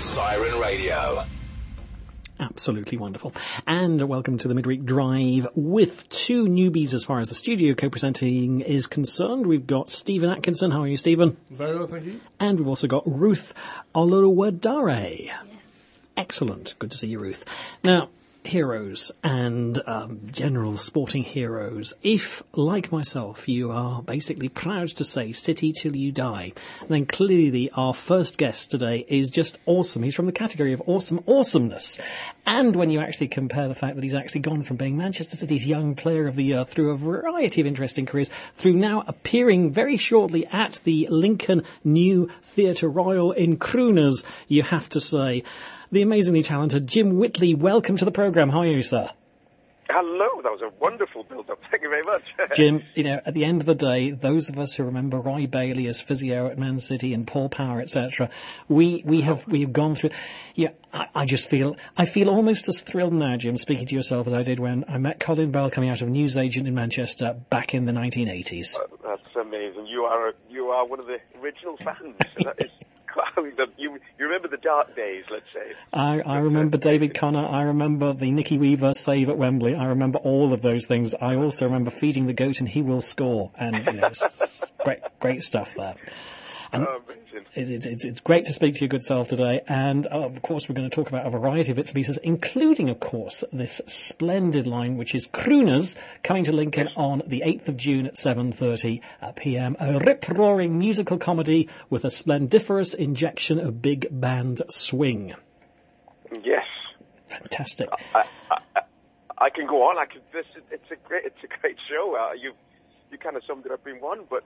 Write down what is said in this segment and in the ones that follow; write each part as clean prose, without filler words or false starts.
Siren Radio. Absolutely wonderful. And welcome to the Midweek Drive with two newbies as far as the studio co-presenting is concerned. We've got Stephen Atkinson. How are you, Stephen? Very well, thank you. And we've also got Ruth Oluwadare. Yes. Excellent. Good to see you, Ruth. Now, heroes and general sporting heroes. If, like myself, you are basically proud to say City till you die, then clearly our first guest today is just awesome. He's from the category of awesome awesomeness. And when you actually compare the fact that he's actually gone from being Manchester City's Young Player of the Year through a variety of interesting careers, through now appearing very shortly at the Lincoln New Theatre Royal in Crooners, you have to say, the amazingly talented Jim Whitley. Welcome to the programme. How are you, sir? Hello, that was a wonderful build-up. Thank you very much. Jim, you know, at the end of the day, those of us who remember Roy Bailey as physio at Man City and Paul Power, etc., we have gone through. Yeah, I feel almost as thrilled now, Jim, speaking to yourself, as I did when I met Colin Bell coming out of Newsagent in Manchester back in the 1980s. That's amazing. You are one of the original fans. That is. You remember the dark days, let's say. I remember David Connor. I remember the Nicky Weaver save at Wembley. I remember all of those things. I also remember feeding the goat and he will score. And you know, it's great stuff there. And it's great to speak to your good self today. And, of course, we're going to talk about a variety of bits and pieces, including, of course, this splendid line, which is Crooners, coming to Lincoln on the 8th of June at 7:30 p.m. A rip-roaring musical comedy with a splendiferous injection of big band swing. Yes. Fantastic. I can go on. It's a great show. You kind of summed it up in one, but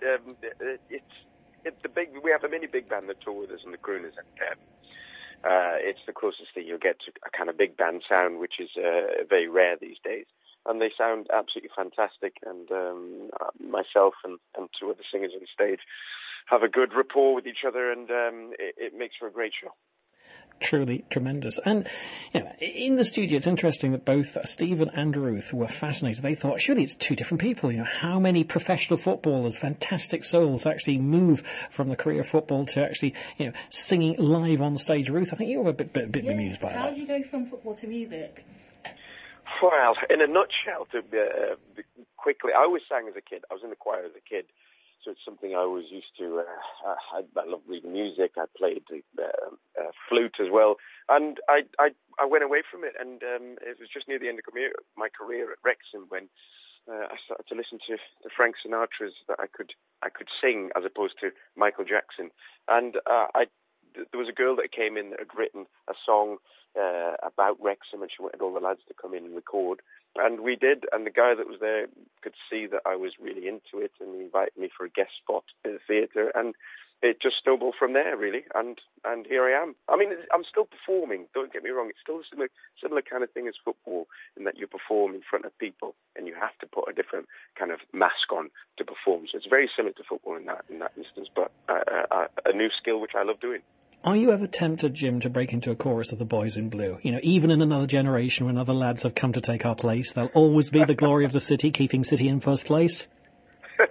we have a mini big band that tour with us in the Crooners, and it's the closest thing you'll get to a kind of big band sound, which is very rare these days. And they sound absolutely fantastic. And myself and two other singers on stage have a good rapport with each other, and it makes for a great show. Truly tremendous. And you know, in the studio, it's interesting that both Stephen and Ruth were fascinated. They thought, surely it's two different people. You know, how many professional footballers, fantastic souls, actually move from the career of football to actually, you know, singing live on stage? Ruth, I think you were a bit bemused by that. How did you go from football to music? Well, in a nutshell, quickly, I always sang as a kid. I was in the choir as a kid. So it's something I always used to. I love reading music. I played flute as well, and I went away from it. And it was just near the end of my career at Wrexham when I started to listen to the Frank Sinatra's that I could sing as opposed to Michael Jackson. And there was a girl that came in that had written a song about Wrexham, and she wanted all the lads to come in and record. And we did, and the guy that was there could see that I was really into it, and he invited me for a guest spot in the theatre, and it just snowballed from there, really, and here I am. I mean, I'm still performing, don't get me wrong, it's still a similar kind of thing as football, in that you perform in front of people, and you have to put a different kind of mask on to perform, so it's very similar to football in that instance, but a new skill which I love doing. Are you ever tempted, Jim, to break into a chorus of the Boys in Blue? You know, even in another generation when other lads have come to take our place, they'll always be the glory of the city, keeping City in first place? The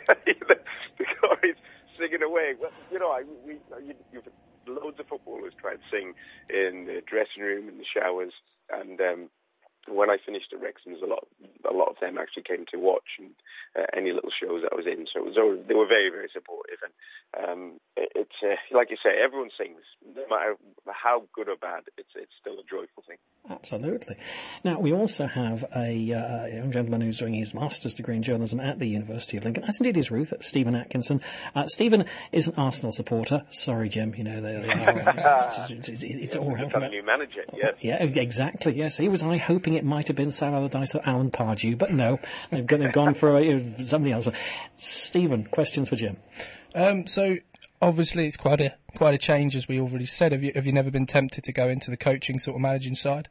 glory's singing away. Well, you know, you've loads of footballers try and sing in the dressing room, in the showers, and when I finished at Wrexham, a lot of them actually came to watch and any little shows that I was in. So they were very, very supportive. And it's like you say, everyone sings, no matter how good or bad. It's still a joyful thing. Absolutely. Now, we also have a young gentleman who's doing his master's degree in journalism at the University of Lincoln, as indeed is Ruth, Stephen Atkinson. Stephen is an Arsenal supporter. Sorry, Jim, you know, it's all right. It's a new manager, yeah. Yeah, exactly, yes. He was hoping it might have been Sam Allardyce or Alan Pardew, but no, they've gone for somebody else. Stephen, questions for Jim? So obviously it's quite a change, as we already said. Have you never been tempted to go into the coaching sort of managing side?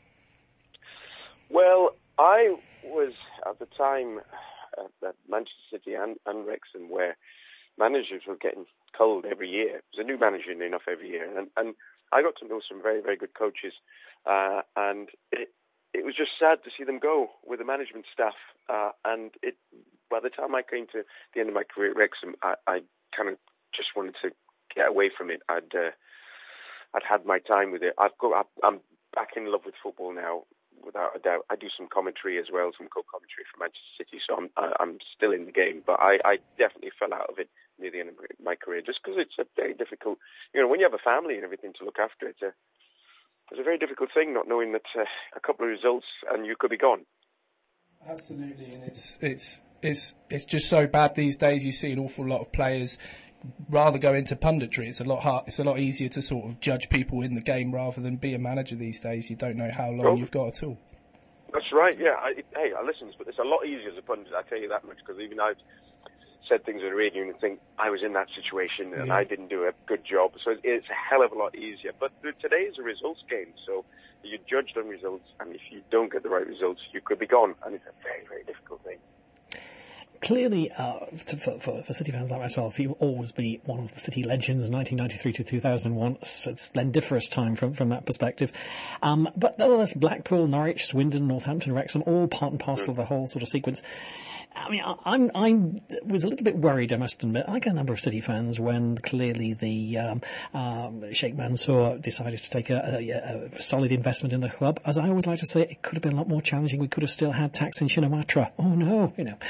Well, I was at the time at Manchester City and Wrexham, where managers were getting culled every year. There's a new manager enough every year, and I got to know some very, very good coaches, and it was just sad to see them go with the management staff. And by the time I came to the end of my career at Wrexham, I kind of just wanted to get away from it. I'd had my time with it. I'm back in love with football now, without a doubt. I do some commentary as well, some co-commentary for Manchester City, so I'm still in the game. But I definitely fell out of it near the end of my career, just because it's a very difficult, when you have a family and everything to look after, it's a very difficult thing, not knowing that a couple of results and you could be gone. Absolutely, and it's just so bad these days. You see an awful lot of players rather go into punditry. It's a lot easier to sort of judge people in the game rather than be a manager these days. You don't know how long you've got at all. That's right, yeah. I listen, but it's a lot easier as a pundit, I tell you that much, because even I've said things on the radio and think I was in that situation and I didn't do a good job. So it's a hell of a lot easier. But today is a results game, so you're judged on results, and if you don't get the right results, you could be gone, and it's a very, very difficult thing. Clearly, for City fans like myself, you'll always be one of the City legends, 1993 to 2001. It's a splendiferous time from that perspective. But nevertheless, Blackpool, Norwich, Swindon, Northampton, Wrexham, all part and parcel of the whole sort of sequence. I mean, I was a little bit worried, I must admit, like a number of City fans, when clearly the Sheikh Mansour decided to take a solid investment in the club. As I always like to say, it could have been a lot more challenging. We could have still had Thaksin Shinawatra. Oh no,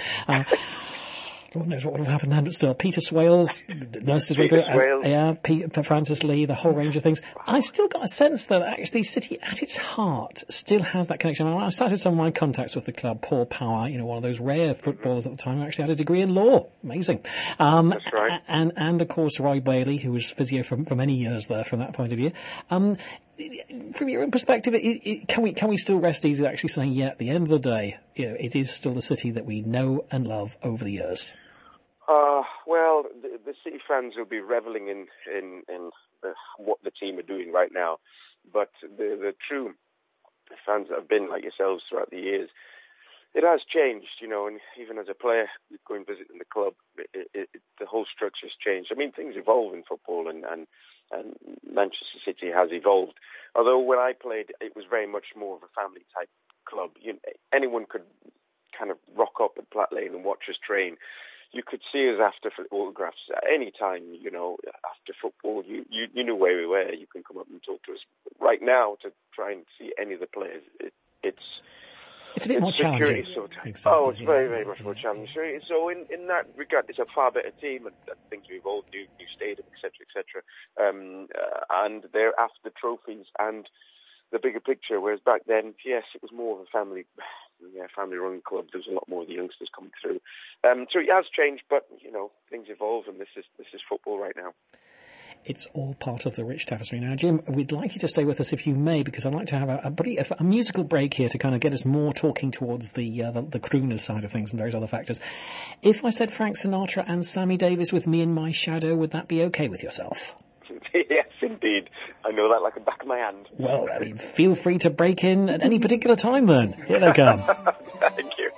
Lord knows what would have happened then, but still, Peter Swales, nurses with it, Francis Lee, the whole range of things. I still got a sense that actually City, at its heart, still has that connection. I started some of my contacts with the club. Paul Power, one of those rare footballers at the time, who actually had a degree in law. Amazing. That's right. And of course, Roy Bailey, who was physio for many years there from that point of view. From your own perspective, can we still rest easy actually saying, at the end of the day, it is still the City that we know and love over the years? Well, the City fans will be revelling in what the team are doing right now, but the true fans that have been like yourselves throughout the years, it has changed, and even as a player going visiting the club, the whole structure's changed. I mean, things evolve in football, and Manchester City has evolved. Although when I played, it was very much more of a family type club. Anyone could kind of rock up at Platt Lane and watch us train. You could see us after autographs at any time, after football. You knew where we were. You can come up and talk to us. Right now, to try and see any of the players, it's a bit more challenging. Exactly, it's very, very much more challenging. So in that regard, it's a far better team, and things have evolved, new stadium, etc., and they're after trophies and the bigger picture. Whereas back then, yes, it was more of a family-run club. There was a lot more of the youngsters coming through. So it has changed, but things evolve, and this is football right now. It's all part of the rich tapestry. Now, Jim, we'd like you to stay with us if you may, because I'd like to have a musical break here to kind of get us more talking towards the crooner side of things and various other factors. If I said Frank Sinatra and Sammy Davis with Me in My Shadow, would that be okay with yourself? Yes, indeed. I know that like the back of my hand. Well, feel free to break in at any particular time then. Here they come. Thank you.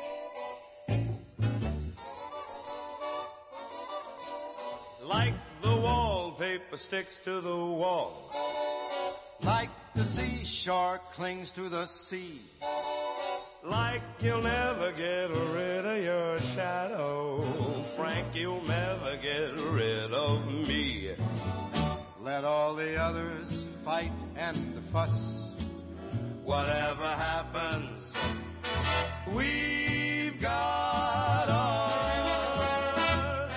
Like the wallpaper sticks to the wall, like the seashore clings to the sea, like you'll never get rid of your shadow, Frank, you'll never get rid of me. Let all the others fight and fuss. Whatever happens, we've got us.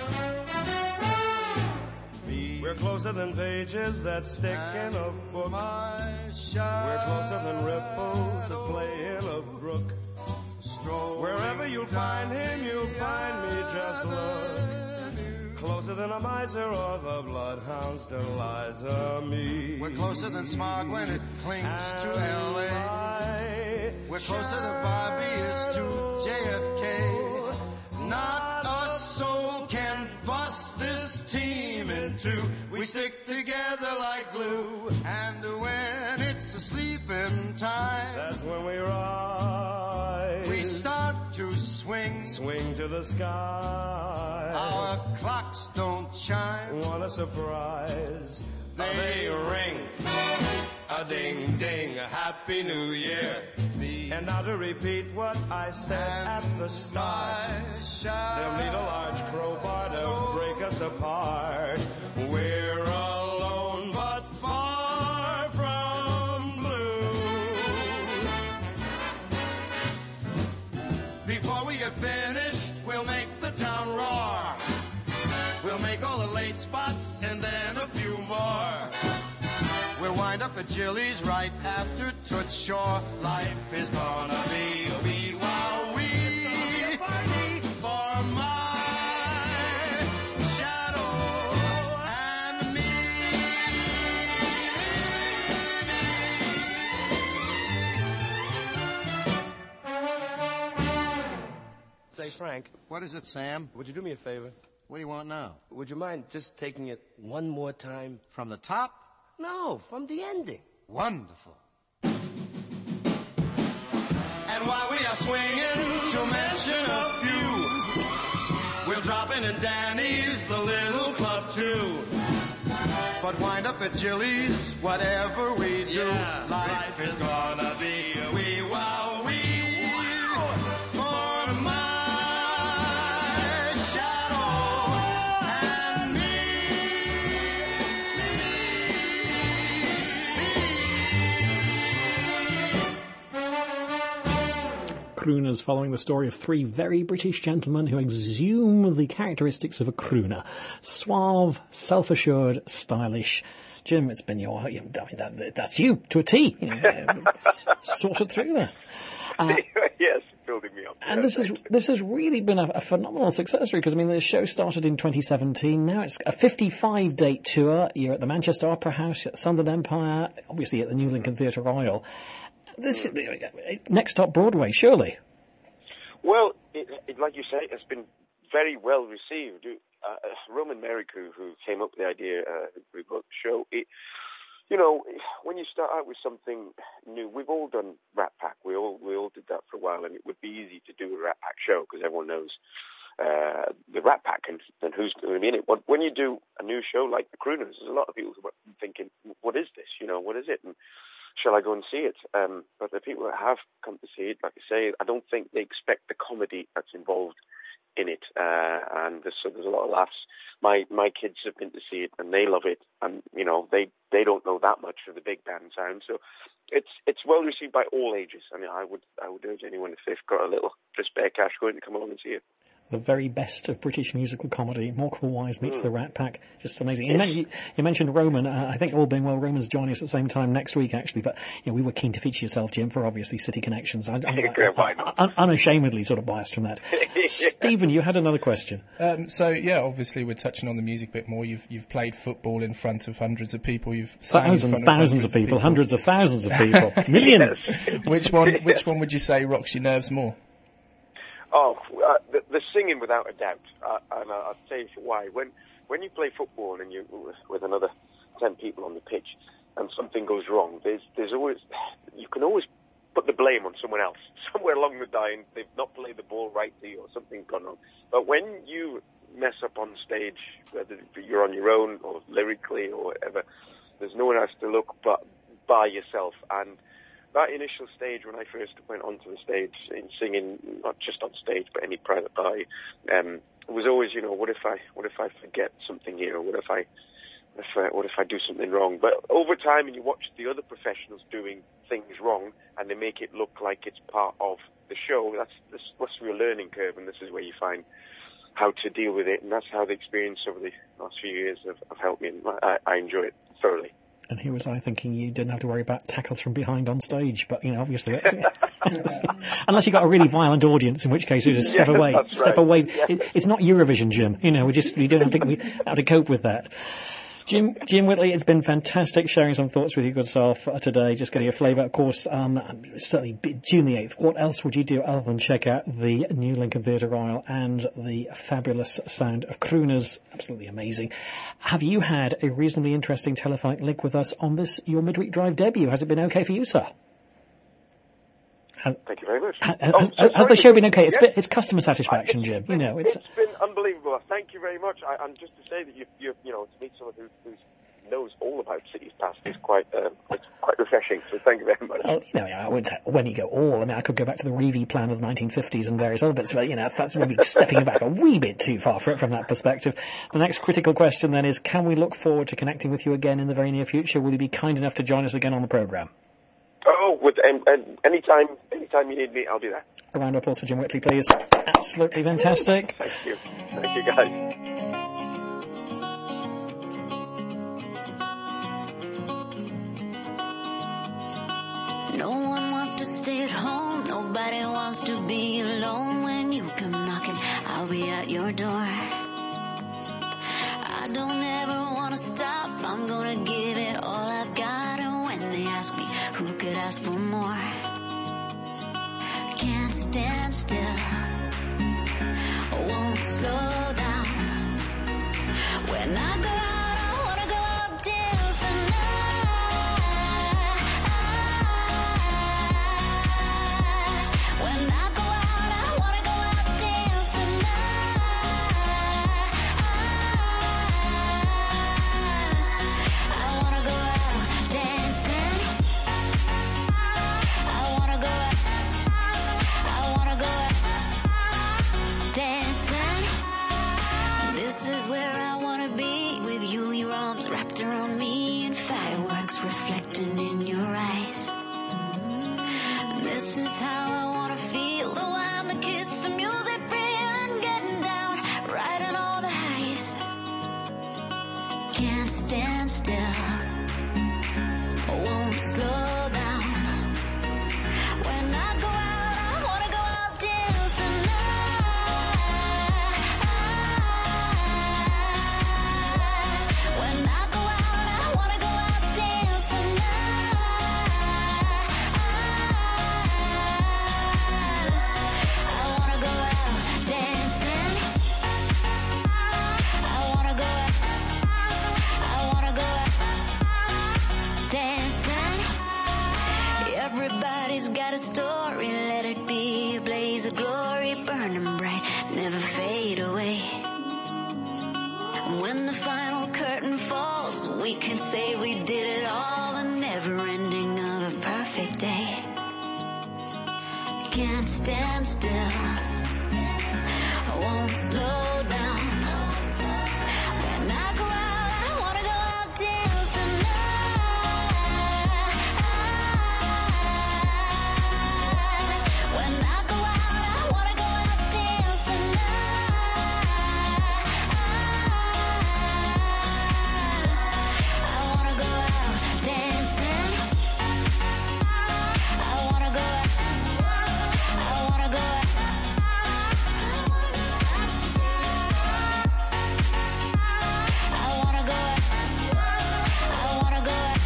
We're closer than pages that stick in a book. We're closer than ripples that play in a brook. Wherever you find him, you'll find me, just look. Closer than a miser or the bloodhound's Deliza me. We're closer than smog when it clings to L.A. We're closer than Bobby is to JFK. Not a soul can bust this team in two. We stick together like glue. And when it's a sleeping time, that's when we rise. We start to swing to the sky. Our clocks don't chime. What a surprise. They ring. A ding ding, a happy new year. And now to repeat what I said at the start, they'll need a large crowbar to break us apart. We're alone but far we're finished, we'll make the town roar. We'll make all the late spots and then a few more. We'll wind up at Jilly's right after Toots Shore. Life is gonna be a wee wow wee for my shadow and me. Say, Frank, What is it, Sam? would you do me a favor? What do you want now? Would you mind just taking it one more time? From the top? No, from the ending. Wonderful. And while we are swinging, to mention a few, we'll drop in at Danny's, the little club too. But wind up at Jilly's, whatever we do, life is gonna be a wee wow wee for my shadow and me. Crooners, following the story of three very British gentlemen who exhume the characteristics of a crooner. Suave, self-assured, stylish. Jim, it's been your... I mean, that's you, to a T. You know, sorted through there. Yes, building me up. And this has really been a phenomenal success story, because, I mean, the show started in 2017. Now it's a 55-date tour. You're at the Manchester Opera House, at Sunderland Empire, obviously at the New Lincoln Theatre Royal. This next stop, Broadway, surely. Well, like you say, it's been very well received. Roman Merrick, who came up with the idea, we wrote the show. You know, when you start out with something new, we've all done Rat Pack. We all did that for a while, and it would be easy to do a Rat Pack show because everyone knows the Rat Pack and who's going to be in it. But when you do a new show like the Crooners, there's a lot of people who are thinking, "What is this? You know, what is it?" And shall I go and see it? But the people that have come to see it, like I say, I don't think they expect the comedy that's involved in it. And so there's a lot of laughs. My kids have been to see it and they love it. And, you know, they don't know that much of the big band sound. So it's well received by all ages. I mean, I would urge anyone, if they've got a little to spare cash, going to come along and see it. The very best of British musical comedy. Morecambe Wise meets the Rat Pack. Just amazing. You mentioned Roman. I think all being well, Roman's joining us at the same time next week, actually. But you know, we were keen to feature yourself, Jim, for obviously City Connections. I'm unashamedly sort of biased from that. Yeah. Stephen, you had another question. So yeah, obviously we're touching on the music a bit more. You've played football in front of hundreds of people. You've thousands of people, hundreds of thousands of people, millions. Which one would you say rocks your nerves more? Oh, the singing, without a doubt, and I'll tell you why. When you play football and you with another 10 people on the pitch, and something goes wrong, there's always, you can always put the blame on someone else. Somewhere along the line, they've not played the ball rightly or something's gone wrong. But when you mess up on stage, whether you're on your own or lyrically or whatever, there's no one else to look but by yourself. And that initial stage, when I first went onto the stage in singing, not just on stage but any private eye, was always, you know, what if I forget something here, or what if I do something wrong? But over time, and you watch the other professionals doing things wrong, and they make it look like it's part of the show. That's your learning curve, and this is where you find how to deal with it, and that's how the experience over the last few years have helped me, and I enjoy it thoroughly. And here was I thinking you didn't have to worry about tackles from behind on stage, but, you know, obviously that's... Unless you've got a really violent audience, in which case you just step away. Yeah. It's not Eurovision, Jim. You know, we don't have to cope with that. Jim Whitley, it's been fantastic sharing some thoughts with you, good self, today, just getting a flavour. Of course, certainly June the 8th, what else would you do other than check out the New Lincoln Theatre Royal and the fabulous sound of Crooners? Absolutely amazing. Have you had a reasonably interesting telephonic link with us on this, your midweek drive debut? Has it been okay for you, sir? Thank you very much. Has the show been okay? It's customer satisfaction, Jim. You know, it's been unbelievable. Thank you very much. And just to say that you know, to meet someone who knows all about Cities Past is quite refreshing. So thank you very much. Well, you know, I wouldn't say when you go all. I mean, I could go back to the Reevey plan of the 1950s and various other bits. But you know, that's maybe stepping back a wee bit too far from that perspective. The next critical question then is: can we look forward to connecting with you again in the very near future? Will you be kind enough to join us again on the programme? Oh, anytime you need me, I'll do that. A round of applause for Jim Whitley, please. Absolutely fantastic. Thank you, guys. No one wants to stay at home. Nobody wants to be alone. When you come knocking, I'll be at your door. I don't ever want to stop. I'm gonna give it all I've got. And when they ask me who could ask for more, can't stand still, won't slow down. When I go out, I wanna go out dancing. When I go out, I wanna go out dancing. I wanna go out dancing. I wanna go out. I wanna go out dancing. This is where I wanna be with you, your arms wrapped around me, and fireworks reflecting in your eyes. This is how I wanna feel, the wine, the kiss, the music, feeling, getting down, riding all the highs. Can't stand still, won't slow down. When I go out, I wanna go out dancing. When I go out, I wanna go out dancing. I wanna go out dancing. I wanna go out. I wanna go out dancing. Everybody's got a story, let it be a blaze of glory, burning bright, never fade away. And when the final curtain falls, we can say we did it all, the never ending of a perfect day. Can't stand still, I won't slow down. When I go out, I wanna go out dancing. When I go out, I wanna go out dancing. I wanna go out dancing. I wanna go out. I wanna go out. I wanna go out. I wanna go out.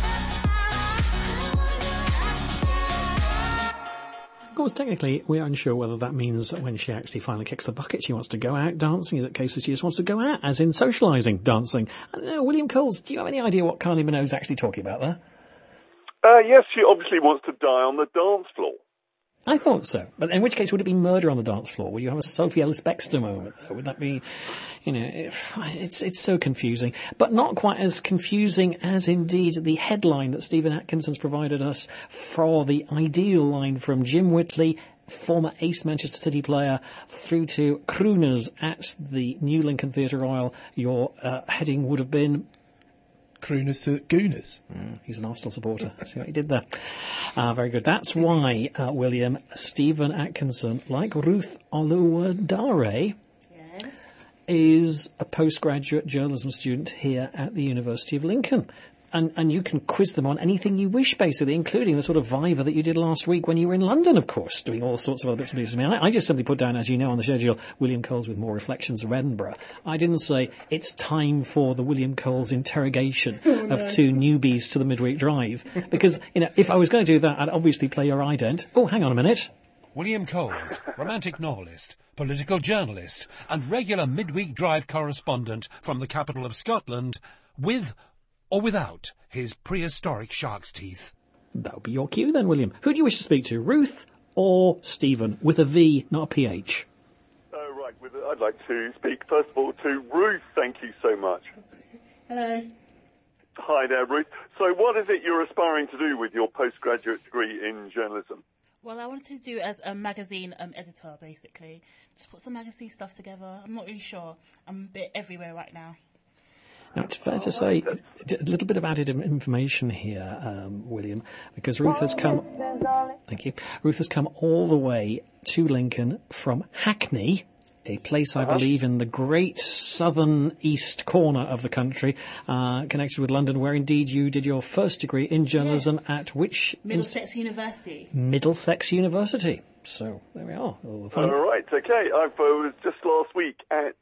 Of course, technically, we're unsure whether that means when she actually finally kicks the bucket, she wants to go out dancing. Is it a case that she just wants to go out, as in socialising, dancing? I don't know, William Coles, do you have any idea what Kylie Minogue's actually talking about there? Yes, she obviously wants to die on the dance floor. I thought so. But in which case, would it be murder on the dance floor? Would you have a Sophie Ellis-Bextor moment? Would that be, it's so confusing. But not quite as confusing as indeed the headline that Stephen Atkinson's provided us for the ideal line from Jim Whitley, former ace Manchester City player, through to crooners at the New Lincoln Theatre Royal. Your heading would have been... Crooners to Gooners. He's an Arsenal supporter. See what he did there? Very good. That's why, William, Stephen Atkinson, like Ruth Oluwadare, Yes. is a postgraduate journalism student here at the University of Lincoln. And you can quiz them on anything you wish, basically, including the sort of Viva that you did last week when you were in London, of course, doing all sorts of other bits and pieces. I mean, I just simply put down, as you know, on the schedule, William Coles with more reflections of Edinburgh. I didn't say it's time for the William Coles interrogation of two newbies to the midweek drive. Because, if I was going to do that, I'd obviously play your ident. Oh, hang on a minute. William Coles, romantic novelist, political journalist, and regular midweek drive correspondent from the capital of Scotland, with or without his prehistoric shark's teeth. That would be your cue then, William. Who do you wish to speak to, Ruth or Stephen? With a V, not a PH. Right, I'd like to speak, first of all, to Ruth. Thank you so much. Hello. Hi there, Ruth. So what is it you're aspiring to do with your postgraduate degree in journalism? Well, I wanted to do as a magazine editor, basically. Just put some magazine stuff together. I'm not really sure. I'm a bit everywhere right now. Now, it's fair to say, a little bit of added information here, William, because Ruth has come... Thank you. Ruth has come all the way to Lincoln from Hackney, a place, I believe, in the great southern east corner of the country, connected with London, where indeed you did your first degree in journalism at which... Middlesex University. Middlesex University. So, there we are. All right, okay. I was just last week at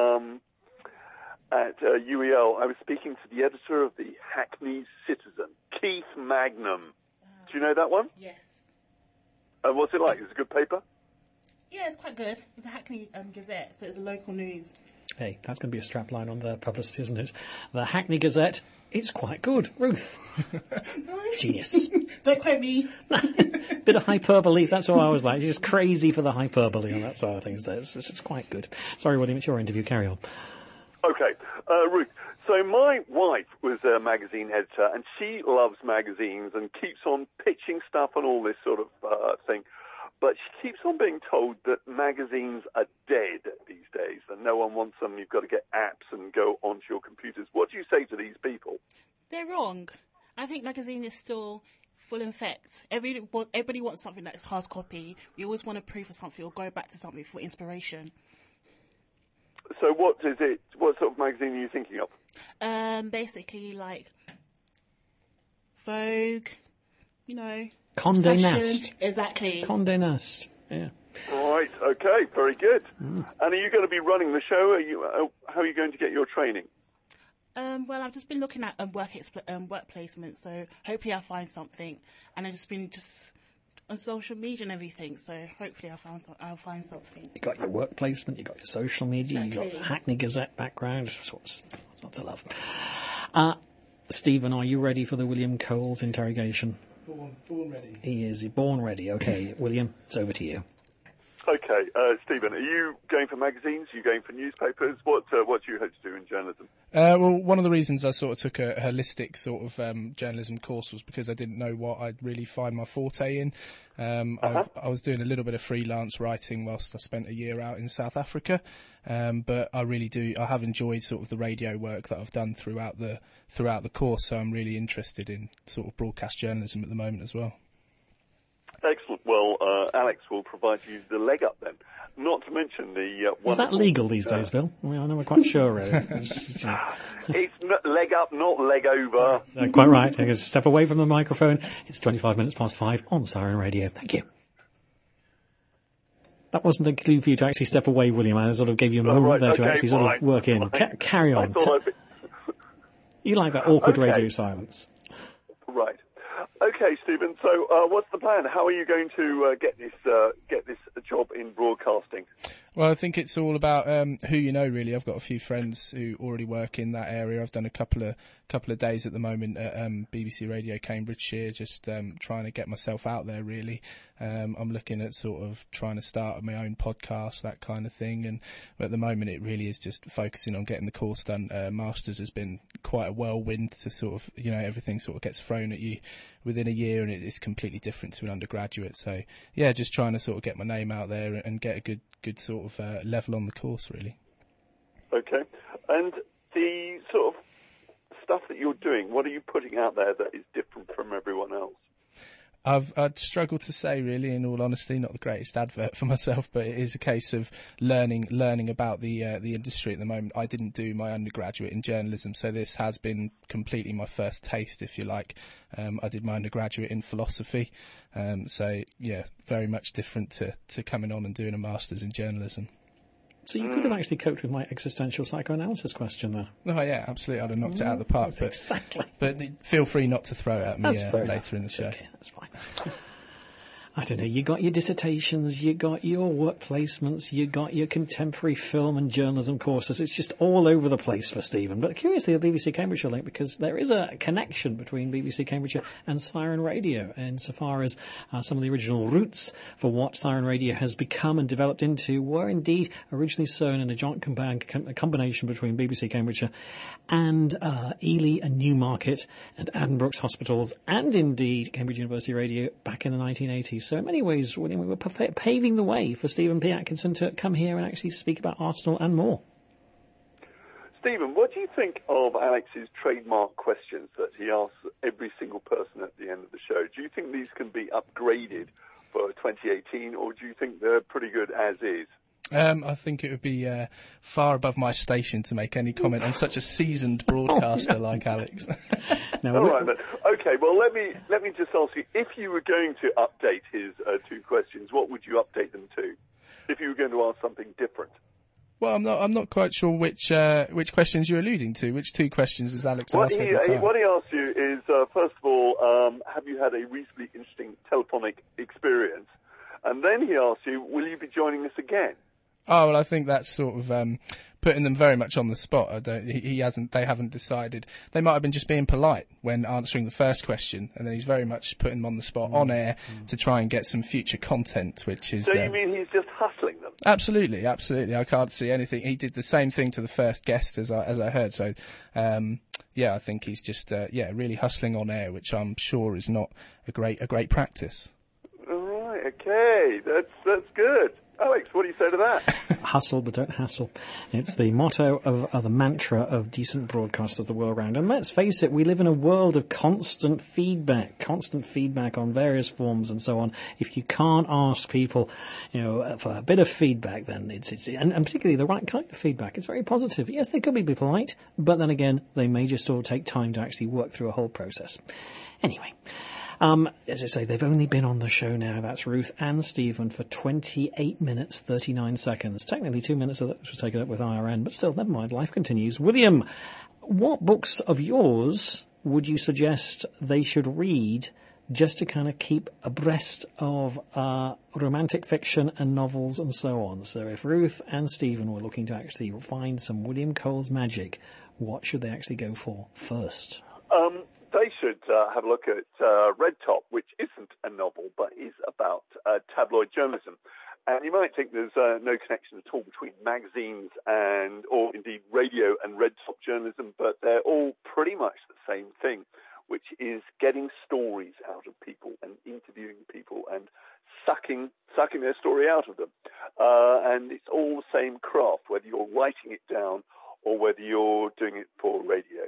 UEL. I was speaking to the editor of the Hackney Citizen, Keith Magnum. Do you know that one? Yes. What's it like? Is it a good paper? Yeah, it's quite good. It's a Hackney Gazette, so it's a local news. Hey, that's going to be a strapline on their publicity, isn't it? The Hackney Gazette, it's quite good. Ruth. Genius. Don't quote me. Bit of hyperbole, that's all I was like. Just crazy for the hyperbole on that side of things. It's quite good. Sorry, William, it's your interview. Carry on. Okay, Ruth. So my wife was a magazine editor, and she loves magazines and keeps on pitching stuff and all this sort of thing. But she keeps on being told that magazines are dead these days, and no one wants them. You've got to get apps and go onto your computers. What do you say to these people? They're wrong. I think magazine is still full in effect. Everybody wants something that is hard copy. We always want to prove for something or go back to something for inspiration. So what is it? What sort of magazine are you thinking of? Basically like Vogue, you know. Condé Nast. Exactly. Condé Nast, yeah. Right, okay, very good. And are you going to be running the show? How are you going to get your training? Well, I've just been looking at work placement, so hopefully I'll find something. And I've just been on social media and everything, so hopefully I'll find something. You got your work placement, you got your social media, exactly. You got the Hackney Gazette background. What's not to love? Stephen, are you ready for the William Coles interrogation? Born ready. He is born ready. Okay, William, it's over to you. Okay, Stephen, are you going for magazines? Are you going for newspapers? What do you hope to do in journalism? Well, one of the reasons I sort of took a holistic sort of journalism course was because I didn't know what I'd really find my forte in. I was doing a little bit of freelance writing whilst I spent a year out in South Africa, but I have enjoyed sort of the radio work that I've done throughout the course, so I'm really interested in sort of broadcast journalism at the moment as well. Excellent. Well, Alex will provide you the leg up then. Not to mention the Is that legal these days, Bill? I mean, I'm not quite sure, really. It's leg up, not leg over. Quite right. I guess step away from the microphone. It's 25 minutes past 5 on Siren Radio. Thank you. That wasn't a clue for you to actually step away, William. I sort of gave you a moment there to actually sort of work in. Carry on. You like that awkward radio silence. Right. Okay, Stephen. So, what's the plan? How are you going to get this job in broadcasting? Well, I think it's all about who you know. Really, I've got a few friends who already work in that area. I've done a couple of days at the moment at BBC Radio Cambridgeshire, just trying to get myself out there. Really, I'm looking at sort of trying to start my own podcast, that kind of thing. And at the moment, it really is just focusing on getting the course done. Masters has been quite a whirlwind to sort of, you know, everything sort of gets thrown at you within a year, and it's completely different to an undergraduate. So yeah, just trying to sort of get my name out there and get a good sort of level on the course, really. Okay. And the sort of stuff that you're doing, what are you putting out there that is different from everyone else? I'd struggle to say, really, in all honesty. Not the greatest advert for myself, but it is a case of learning about the industry at the moment. I didn't do my undergraduate in journalism, so this has been completely my first taste, if you like. I did my undergraduate in philosophy, so yeah, very much different to coming on and doing a master's in journalism. So you could have actually coped with my existential psychoanalysis question there. Oh yeah, absolutely. I'd have knocked it out of the park. But, exactly. But feel free not to throw it at me later in the show. Okay, that's fine. I don't know, you got your dissertations, you got your work placements, you got your contemporary film and journalism courses. It's just all over the place for Stephen. But curiously, the BBC Cambridgeshire link, because there is a connection between BBC Cambridgeshire and Siren Radio, insofar as some of the original roots for what Siren Radio has become and developed into were indeed originally sown in a joint combination between BBC Cambridgeshire and Ely and Newmarket and Addenbrooke's Hospitals, and indeed Cambridge University Radio back in the 1980s. So in many ways, William, we were paving the way for Stephen P. Atkinson to come here and actually speak about Arsenal and more. Stephen, what do you think of Alex's trademark questions that he asks every single person at the end of the show? Do you think these can be upgraded for 2018, or do you think they're pretty good as is? I think it would be far above my station to make any comment on such a seasoned broadcaster like Alex. All right, then. Okay, well, let me just ask you, if you were going to update his 2 questions, what would you update them to? If you were going to ask something different? Well, I'm not quite sure which questions you're alluding to. Which 2 questions does Alex ask every time? What he asks you is, first of all, have you had a reasonably interesting telephonic experience? And then he asks you, will you be joining us again? Oh, well, I think that's sort of putting them very much on the spot. They haven't decided. They might have been just being polite when answering the first question, and then he's very much putting them on the spot on air to try and get some future content, which is... So you mean he's just hustling them? Absolutely. I can't see anything. He did the same thing to the first guest, as I heard. So, yeah, I think he's just really hustling on air, which I'm sure is not a great practice. All right. Okay. That's good. Alex, what do you say to that? Hustle, but don't hassle. It's the motto of the mantra of decent broadcasters the world round. And let's face it, we live in a world of constant feedback on various forms and so on. If you can't ask people, for a bit of feedback, then it's and particularly the right kind of feedback. It's very positive. Yes, they could be polite, but then again, they may just all take time to actually work through a whole process. Anyway. As I say, they've only been on the show now, that's Ruth and Stephen, for 28 minutes, 39 seconds. Technically 2 minutes of that was taken up with IRN, but still, never mind, life continues. William, what books of yours would you suggest they should read just to kind of keep abreast of romantic fiction and novels and so on? So if Ruth and Stephen were looking to actually find some William Cole's magic, what should they actually go for first? They should have a look at Red Top, which isn't a novel, but is about tabloid journalism. And you might think there's no connection at all between magazines or indeed radio and Red Top journalism, but they're all pretty much the same thing, which is getting stories out of people and interviewing people and sucking their story out of them. And it's all the same craft, whether you're writing it down or whether you're doing it for radio.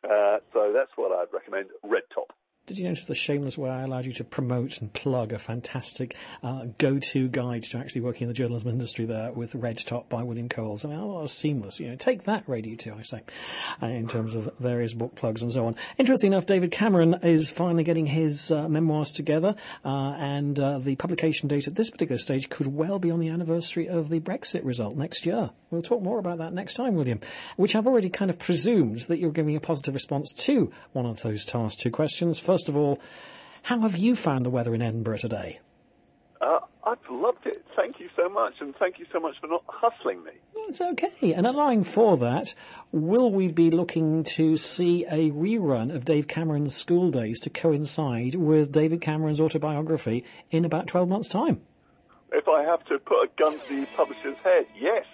So that's what I'd recommend, Red Top. Did you notice the shameless way I allowed you to promote and plug a fantastic go-to guide to actually working in the journalism industry there with Red Top by William Coles? I mean, oh, seamless. Take that, Radio 2, I say, in terms of various book plugs and so on. Interestingly enough, David Cameron is finally getting his memoirs together, and the publication date at this particular stage could well be on the anniversary of the Brexit result next year. We'll talk more about that next time, William, which I've already kind of presumed that you're giving a positive response to one of those task 2 questions. First of all, how have you found the weather in Edinburgh today? I've loved it. Thank you so much, and thank you so much for not hustling me. It's okay. And allowing for that, will we be looking to see a rerun of Dave Cameron's School Days to coincide with David Cameron's autobiography in about 12 months' time? If I have to put a gun to the publisher's head, yes.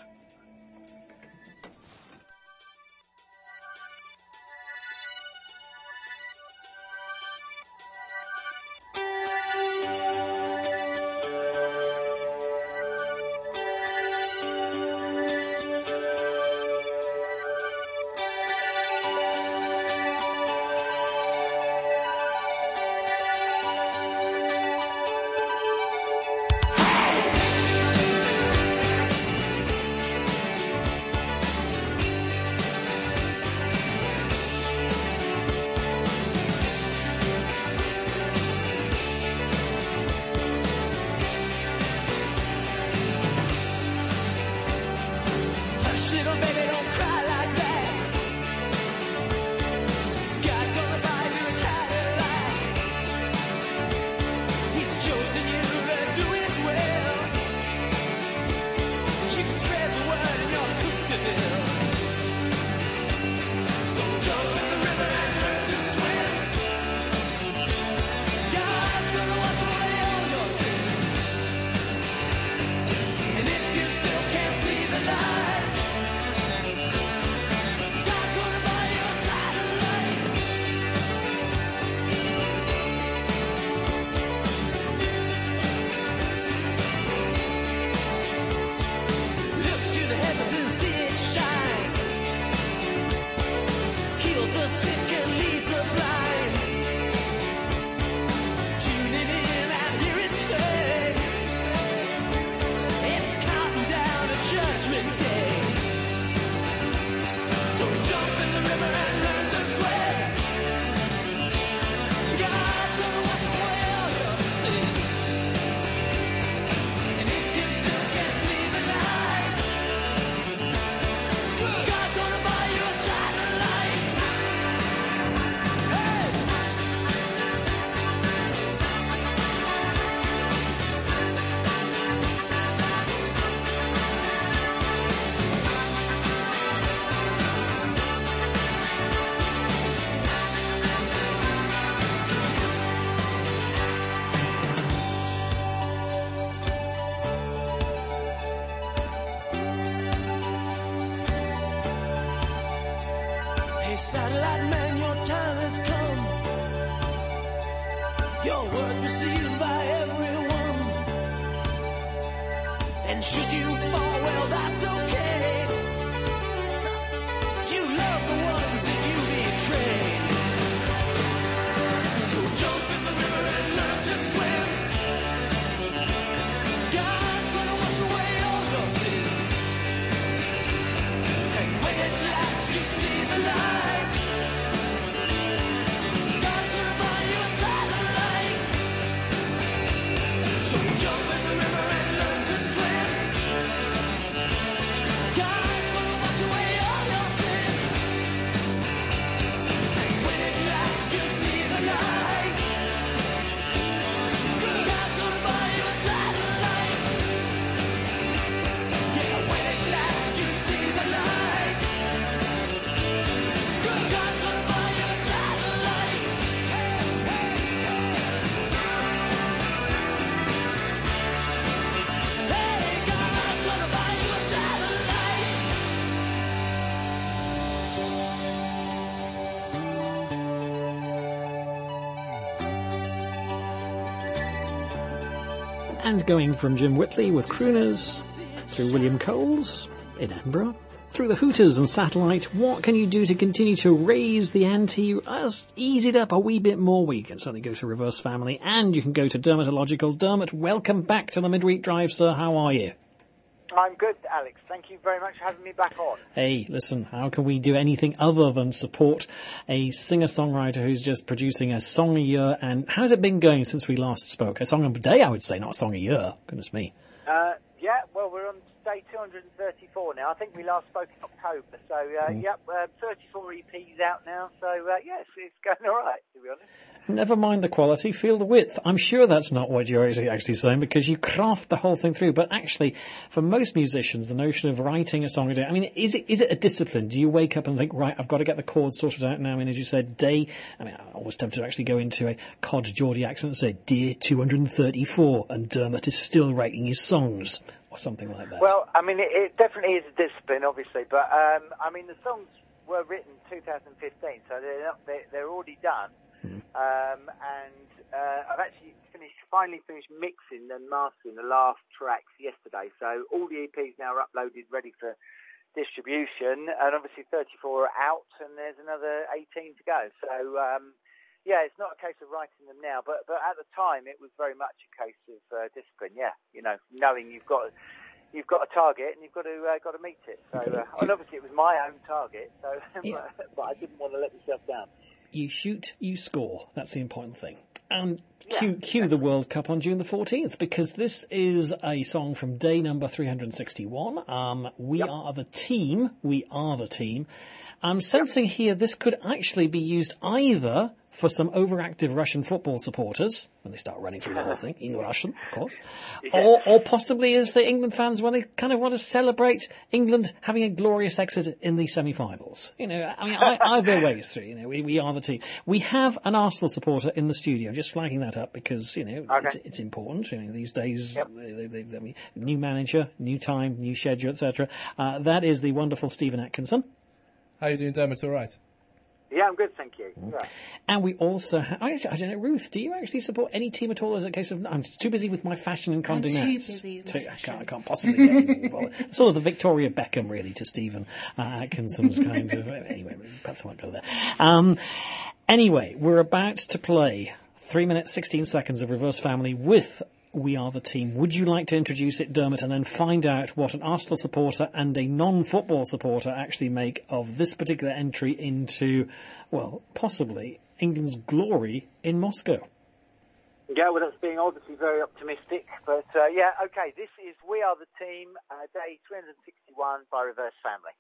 Satellite man, your time has come. Your word received by everyone. And should you fall, well, that's okay. You love the ones that you betrayed. So jump in the river and learn to swim. God's gonna wash away all your sins. And when at last you see the light, God's gonna buy you a satellite. So jump in the river and learn to swim. God's gonna wash away all your sins. And when at last you see the light, God's gonna buy you a satellite. Yeah, when at last you see the light, God's gonna buy you a satellite. Hey, hey, hey. Hey, God's gonna buy you a satellite. And going from Jim Whitley with Crooners, through William Coles in Edinburgh, through the Hooters and Satellite, what can you do to continue to raise the ante, ease it up a wee bit more? Well, you can certainly go to Reverse Family, and you can go to Dermatological. Dermot, welcome back to the Midweek Drive, sir. How are you? I'm good, Alex. Thank you very much for having me back on. Hey, listen, how can we do anything other than support a singer-songwriter who's just producing a song a year? And how's it been going since we last spoke? A song a day, I would say, not a song a year. Goodness me. Yeah, well, we're on day 234 now. I think we last spoke in October. So, 34 EPs out now. So, yes, it's going all right, to be honest. Never mind the quality, feel the width. I'm sure that's not what you're actually saying, because you craft the whole thing through. But actually, for most musicians, the notion of writing a song a day, I mean, is it a discipline? Do you wake up and think, right, I've got to get the chords sorted out now? I mean, as you said, day, I mean, I was tempted to actually go into a cod Geordie accent and say, Day 234, and Dermot is still writing his songs, or something like that. Well, I mean, it definitely is a discipline, obviously. But, I mean, the songs were written 2015, so they're already done. I've actually finally finished mixing and mastering the last tracks yesterday. So all the EPs now are uploaded, ready for distribution, and obviously 34 are out, and there's another 18 to go. So yeah, it's not a case of writing them now, but at the time it was very much a case of discipline. Yeah, you know, knowing you've got a target and you've got to meet it. So and obviously it was my own target. So Yeah. but I didn't want to let myself down. You shoot, you score. That's the important thing. And cue the World Cup on June the 14th, because this is a song from day number 361. We are the team. We are the team. I'm sensing here this could actually be used either for some overactive Russian football supporters, when they start running through the whole thing, in Russian, of course, or possibly as the England fans when they kind of want to celebrate England having a glorious exit in the semi-finals. You know, I mean, either way is through. You know, we are the team. We have an Arsenal supporter in the studio, just flagging that up because, you know, it's important. You know, these days, new manager, new time, new schedule, etc. That is the wonderful Stephen Atkinson. How are you doing, Dermot? All right? Yeah, I'm good, thank you. Yeah. And we also have, I don't know, Ruth, do you actually support any team at all? Is it a case of, I'm too busy with my fashion and Condé Nast? I can't possibly get involved. Sort of the Victoria Beckham, really, to Stephen Atkinson's kind of, anyway, perhaps I won't go there. Anyway, we're about to play 3 minutes, 16 seconds of Reverse Family with We Are the Team. Would you like to introduce it, Dermot, and then find out what an Arsenal supporter and a non-football supporter actually make of this particular entry into, well, possibly England's glory in Moscow? Yeah, well, that's being obviously very optimistic. But, yeah, okay, this is We Are the Team, day 361 by Reverse Family.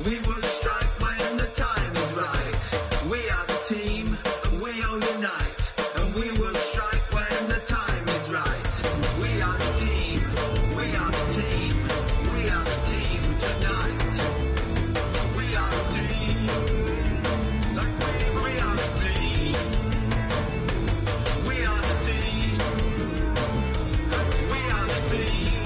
We will strike when the time is right. We are the team, we all unite. And we will strike when the time is right. We are the team, we are the team, we are the team tonight. We are the team, like we are the team. We are the team, we are the team,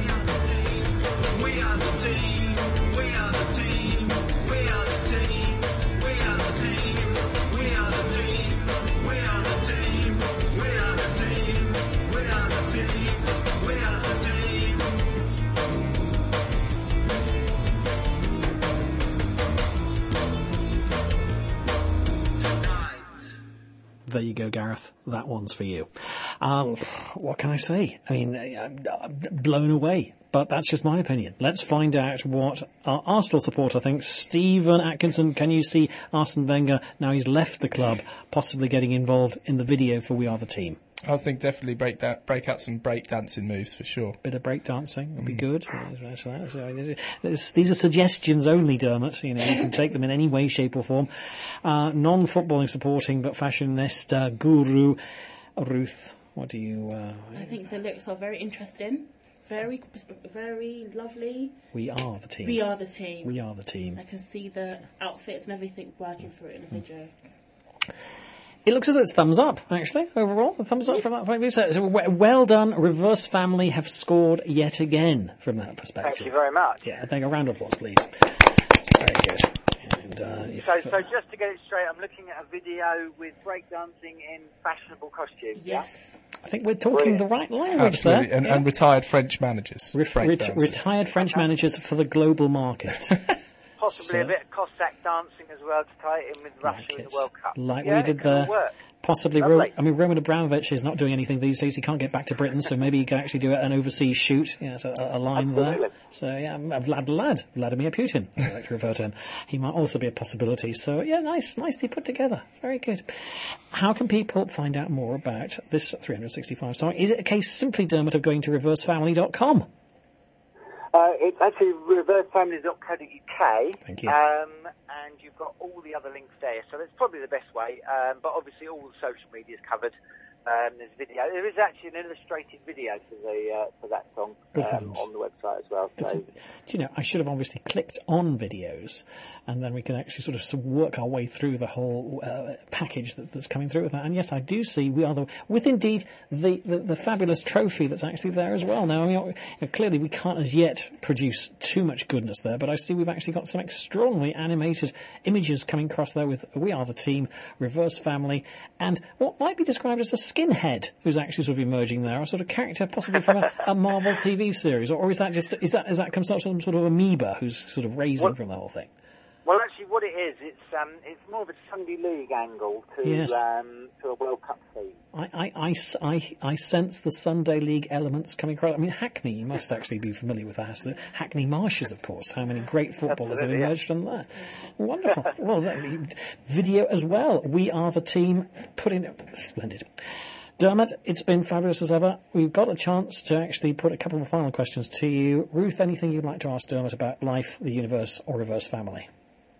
we are the team, we are the team, we are the team, we are the team, we are the team, we are the team, we are the team, we are the team, we are the team. There you go, Gareth. That one's for you. What can I say? I mean, I'm blown away. But that's just my opinion. Let's find out what our Arsenal supporter thinks. Stephen Atkinson, can you see Arsene Wenger, now he's left the club, possibly getting involved in the video for We Are the Team? I think definitely break out some break dancing moves for sure. Bit of break dancing would be good. These are suggestions only, Dermot. You know, you can take them in any way, shape or form. Non-footballing supporting but fashionista guru Ruth. What do you? I think the lyrics are very interesting, very, very lovely. We are the team. We are the team. We are the team. I can see the outfits and everything working through it in the video. It looks as though it's thumbs up, actually, overall. A thumbs up from that point of view. So well done. Reverse Family have scored yet again from that perspective. Thank you very much. Yeah, I think a round of applause, please. Very good. And, so just to get it straight, I'm looking at a video with breakdancing in fashionable costumes. Yes. I think we're talking the right language Absolutely. there. And retired French managers. Retired French managers for the global market. Possibly a bit of Cossack dancing as well to tie it in with Russia in the World Cup. Like we did there. Possibly, Roman Abramovich is not doing anything these days. He can't get back to Britain, so maybe he can actually do an overseas shoot. Yeah, so a line there. So, yeah, Vladimir Putin, I like to refer to him. He might also be a possibility. So, yeah, nicely put together. Very good. How can people find out more about this 365 song? Is it a case simply, Dermot, of going to reversefamily.com? It's actually reversefamily.co.uk. Thank you. And you've got all the other links there, so that's probably the best way. But obviously, all the social media is covered. There's video. There is actually an illustrated video for that song on the website as well. So. Do you know, I should have obviously clicked on videos, and then we can actually sort of work our way through the whole package that's coming through with that. And yes, I do see we are with indeed the fabulous trophy that's actually there as well. Now, I mean, clearly we can't as yet produce too much goodness there, but I see we've actually got some extraordinarily animated images coming across there with We Are the Team, Reverse Family, and what might be described as a skinhead who's actually sort of emerging there, a sort of character possibly from a Marvel TV series, or is that just is that comes out some sort of amoeba who's sort of raising from the whole thing? Well, actually, what it is, it's more of a Sunday League angle to a World Cup theme. I sense the Sunday League elements coming across. I mean, Hackney, you must actually be familiar with that. The Hackney Marshes, of course. How many great footballers have emerged from there? Wonderful. Well, video as well. We Are the Team. Splendid. Dermot, it's been fabulous as ever. We've got a chance to actually put a couple of final questions to you. Ruth, anything you'd like to ask Dermot about life, the universe, or Reverse Family?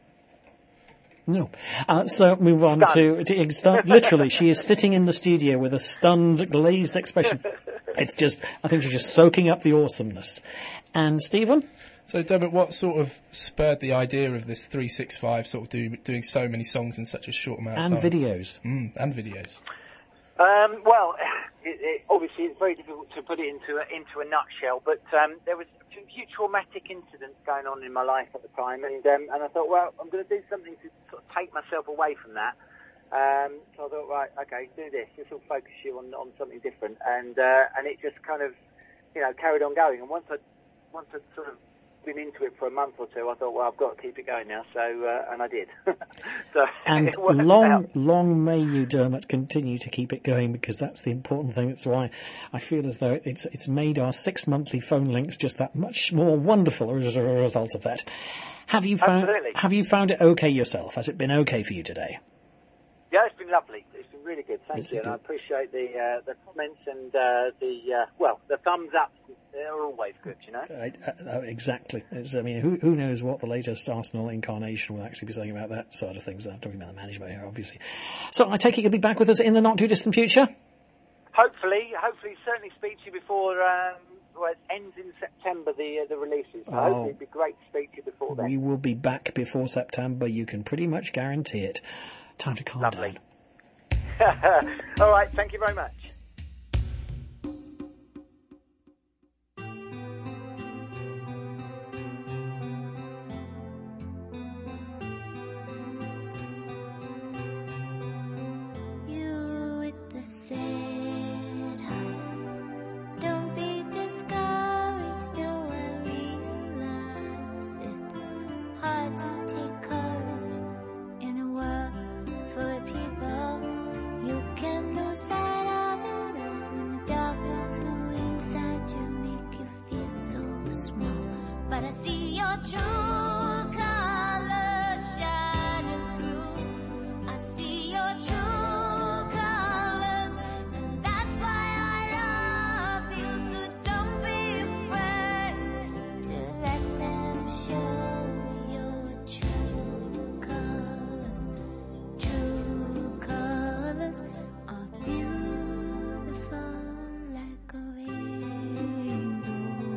No. So move on to literally, she is sitting in the studio with a stunned, glazed expression. It's just, I think she's just soaking up the awesomeness. And Stephen? So, Dermot, what sort of spurred the idea of this 365 sort of doing so many songs in such a short amount of time? And videos. And videos. Well, obviously it's very difficult to put it into a nutshell, but there was a few traumatic incidents going on in my life at the time, and I thought, well, I'm going to do something to sort of take myself away from that. So I thought, right, okay, do this. This will focus you on something different, and it just kind of, carried on going. And once I'd sort of been into it for a month or two, I thought, well, I've got to keep it going now. So, and I did. So and long may you, Dermot, continue to keep it going, because that's the important thing. That's why I feel as though it's made our 6 monthly phone links just that much more wonderful as a result of that. Have you found it okay yourself? Has it been okay for you today? Yeah, it's been lovely. It's been really good. Thank This you, is and I good. appreciate the comments and the thumbs up. They're always good, you know. Exactly. I mean, who knows what the latest Arsenal incarnation will actually be saying about that side of things. I'm talking about the management here, obviously. So I take it you'll be back with us in the not too distant future? Hopefully, certainly speak to you before it ends in September, the releases. So hopefully it'd be great to speak to you before then. We will be back before September. You can pretty much guarantee it. Time to calm down. All right, thank you very much. You with the sad heart, don't be discouraged. Do I realize it's hard to take courage in a world full of people? You can lose sight of it all, and the darkness inside you make you feel so small. But I see your true colors shining through. I see your true colors, and that's why I love you. So don't be afraid to let them show your true colors. True colors are beautiful like a rainbow.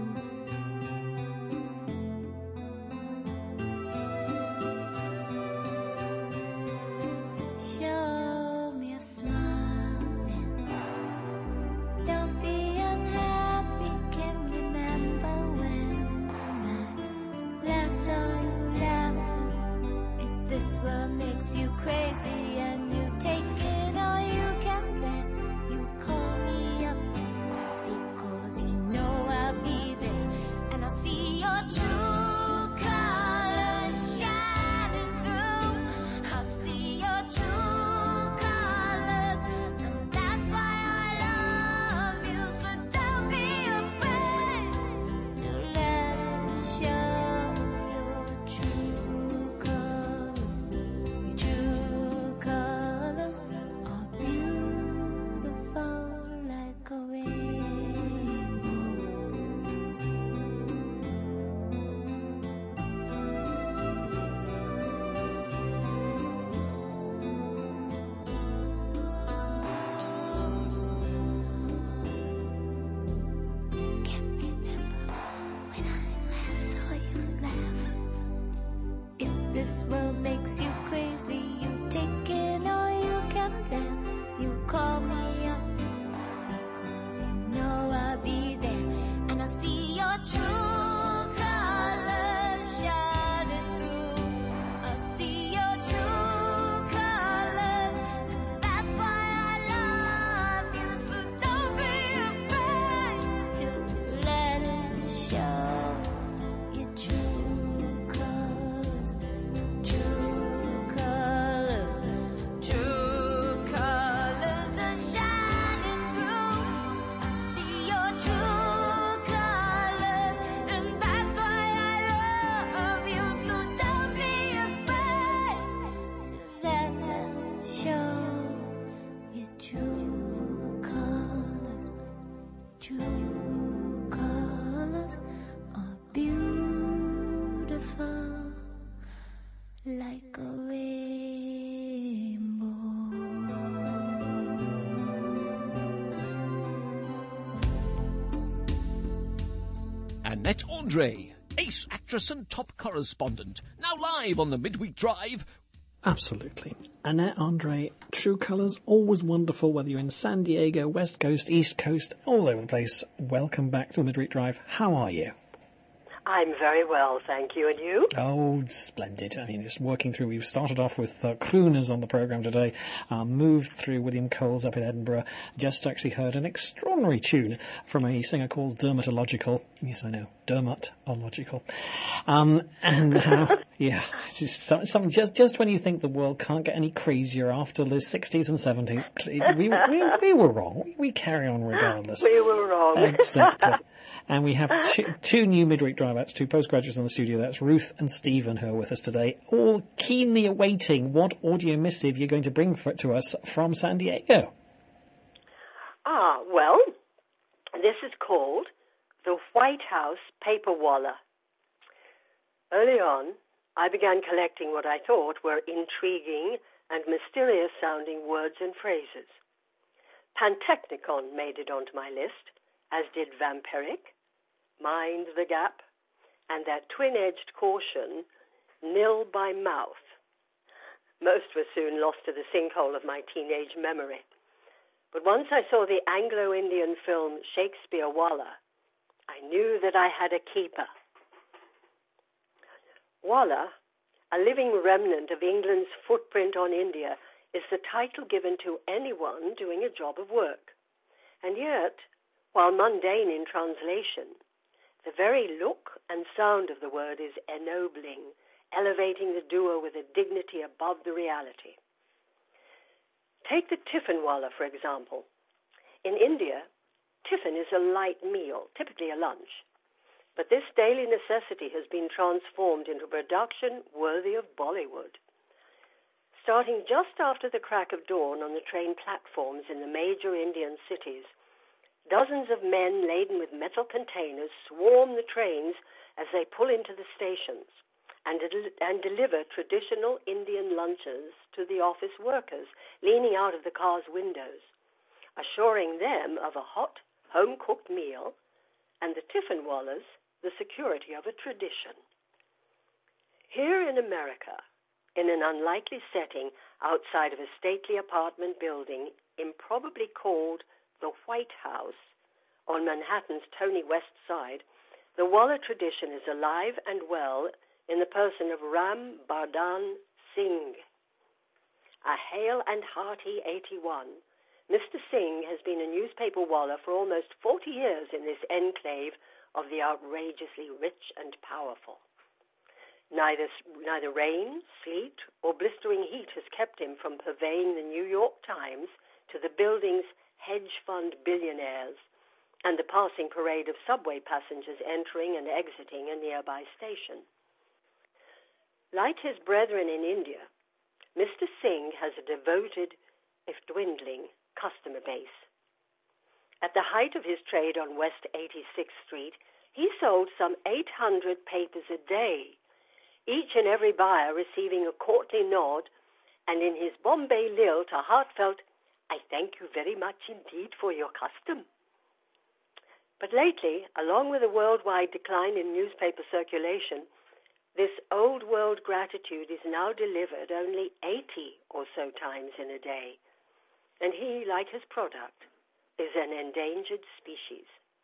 Show me a smile then. Don't be unhappy. Can you remember when I last saw you laugh? If this world makes you crazy and you take it all you can bear, you call me up because you know I'll be there, and I'll see your true colors shining through. I'll see your true colors, and that's why I love you. So don't be afraid to let us show your true colors. Your true colors are beautiful like a rainbow. Can't remember when I last saw you laugh. If this world makes you crazy, you take it all you can bear. You call me up because you know I'll be there, and I'll see your true colors shining through. I'll see your true colors, and that's why I love you. So don't be afraid to let it show your true colors. True colors, true colors are shining through. I see your true colors, and that's why I love you. So don't be afraid to let them show your true colors. True colors are beautiful like a rainbow. Annette Andre, ace actress and top correspondent, now live on the Midweek Drive. Absolutely. Annette Andre, True Colours, always wonderful, whether you're in San Diego, West Coast, East Coast, all over the place. Welcome back to the Midweek Drive. How are you? I'm very well, thank you. And you? Oh, splendid. I mean, just working through, we've started off with crooners on the programme today, moved through William Coles up in Edinburgh, just actually heard an extraordinary tune from a singer called Dermatological. Yes, I know, Dermatological. And now, yeah, it's just something, just when you think the world can't get any crazier after the 60s and 70s, we were wrong. We carry on regardless. We were wrong. Exactly. And we have two new midweek drive-outs, two postgraduates in the studio. That's Ruth and Stephen who are with us today, all keenly awaiting what audio missive you're going to bring to us from San Diego. Well, this is called the White House Paper Walla. Early on, I began collecting what I thought were intriguing and mysterious-sounding words and phrases. Pantechnicon made it onto my list, as did vampiric, mind the gap, and that twin-edged caution, nil by mouth. Most were soon lost to the sinkhole of my teenage memory. But once I saw the Anglo-Indian film Shakespeare Walla, I knew that I had a keeper. Walla, a living remnant of England's footprint on India, is the title given to anyone doing a job of work. And yet, while mundane in translation, the very look and sound of the word is ennobling, elevating the doer with a dignity above the reality. Take the tiffin walla, for example. In India, tiffin is a light meal, typically a lunch. But this daily necessity has been transformed into a production worthy of Bollywood. Starting just after the crack of dawn on the train platforms in the major Indian cities, dozens of men laden with metal containers swarm the trains as they pull into the stations and deliver traditional Indian lunches to the office workers leaning out of the car's windows, assuring them of a hot, home-cooked meal and the tiffin wallas the security of a tradition. Here in America, in an unlikely setting outside of a stately apartment building improbably called the White House on Manhattan's Tony West side, the Walla tradition is alive and well in the person of Ram Bardhan Singh. A hale and hearty 81, Mr. Singh has been a newspaper Walla for almost 40 years in this enclave of the outrageously rich and powerful. Neither rain, sleet, or blistering heat has kept him from purveying the New York Times to the building's hedge fund billionaires and the passing parade of subway passengers entering and exiting a nearby station. Like his brethren in India, Mr. Singh has a devoted, if dwindling, customer base. At the height of his trade on West 86th Street, he sold some 800 papers a day, each and every buyer receiving a courtly nod, and in his Bombay lilt a heartfelt, "I thank you very much indeed for your custom." But lately, along with a worldwide decline in newspaper circulation, this old-world gratitude is now delivered only 80 or so times in a day, and he, like his product, is an endangered species.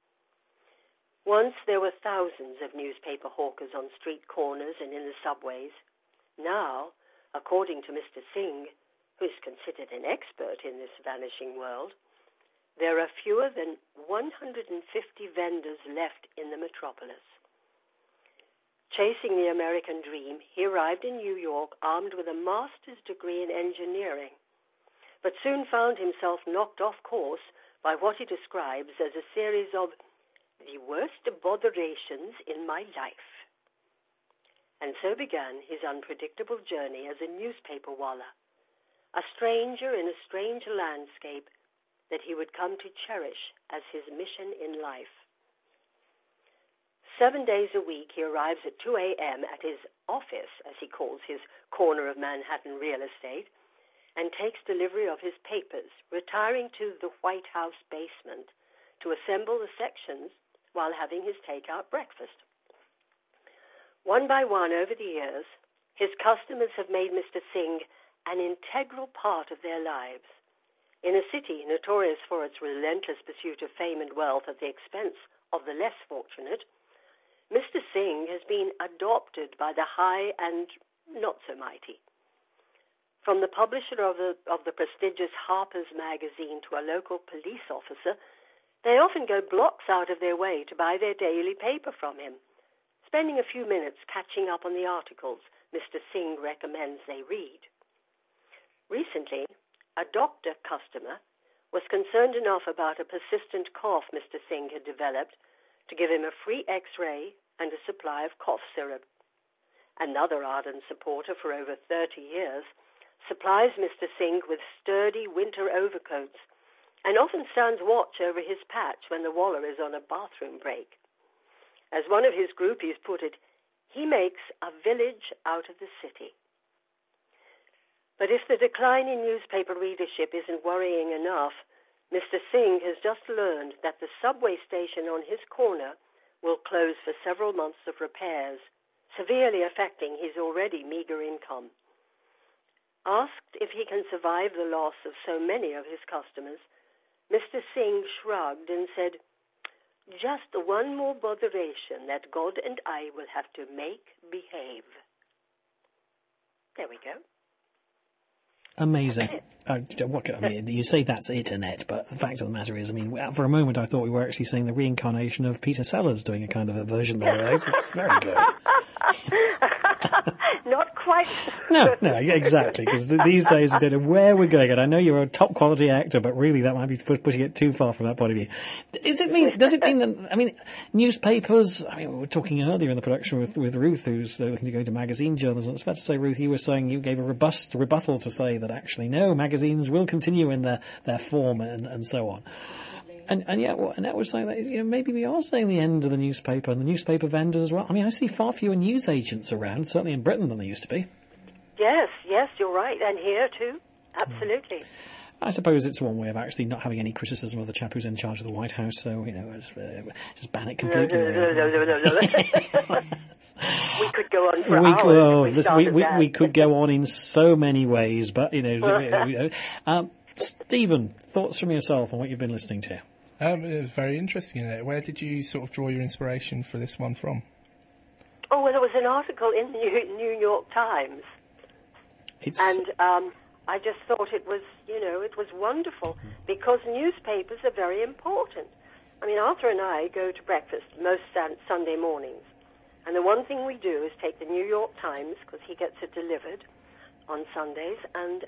Once there were thousands of newspaper hawkers on street corners and in the subways. Now, according to Mr. Singh, who is considered an expert in this vanishing world, there are fewer than 150 vendors left in the metropolis. Chasing the American dream, he arrived in New York armed with a master's degree in engineering, but soon found himself knocked off course by what he describes as a series of the worst botherations in my life. And so began his unpredictable journey as a newspaper Walla, a stranger in a strange landscape that he would come to cherish as his mission in life. 7 days a week he arrives at 2 a.m. at his office, as he calls his corner of Manhattan real estate, and takes delivery of his papers, retiring to the White House basement to assemble the sections while having his takeout breakfast. One by one over the years, his customers have made Mr. Singh an integral part of their lives. In a city notorious for its relentless pursuit of fame and wealth at the expense of the less fortunate, Mr. Singh has been adopted by the high and not so mighty. From the publisher of the prestigious Harper's Magazine to a local police officer, they often go blocks out of their way to buy their daily paper from him, spending a few minutes catching up on the articles Mr. Singh recommends they read. Recently, a doctor customer was concerned enough about a persistent cough Mr. Singh had developed to give him a free X-ray and a supply of cough syrup. Another ardent supporter for over 30 years supplies Mr. Singh with sturdy winter overcoats and often stands watch over his patch when the Waller is on a bathroom break. As one of his groupies put it, he makes a village out of the city. But if the decline in newspaper readership isn't worrying enough, Mr. Singh has just learned that the subway station on his corner will close for several months of repairs, severely affecting his already meager income. Asked if he can survive the loss of so many of his customers, Mr. Singh shrugged and said, "Just one more botheration that God and I will have to make behave." There we go. Amazing. You say that's it, Annette, but the fact of the matter is, for a moment I thought we were actually seeing the reincarnation of Peter Sellers doing a kind of a version there. It's very good. Not quite. No, exactly, because these days I don't know where we're going, and I know you're a top quality actor, but really that might be pushing it too far from that point of view. Does it mean that, newspapers, we were talking earlier in the production with Ruth, who's looking to go into magazine journalism. It's fair to say, Ruth, you were saying you gave a robust rebuttal to say that actually, no, magazines will continue in their form and so on. And yet, Annette was saying that maybe we are seeing the end of the newspaper and the newspaper vendors as well. I see far fewer news agents around, certainly in Britain, than there used to be. Yes, you're right, and here too, absolutely. I suppose it's one way of actually not having any criticism of the chap who's in charge of the White House, so, just ban it completely. No. We could go on for hours. We could go on in so many ways, but, Stephen, thoughts from yourself on what you've been listening to? It was very interesting, isn't it? Where did you sort of draw your inspiration for this one from? Oh, well, there was an article in the New York Times. I just thought it was, it was wonderful because newspapers are very important. Arthur and I go to breakfast most Sunday mornings. And the one thing we do is take the New York Times, because he gets it delivered on Sundays, and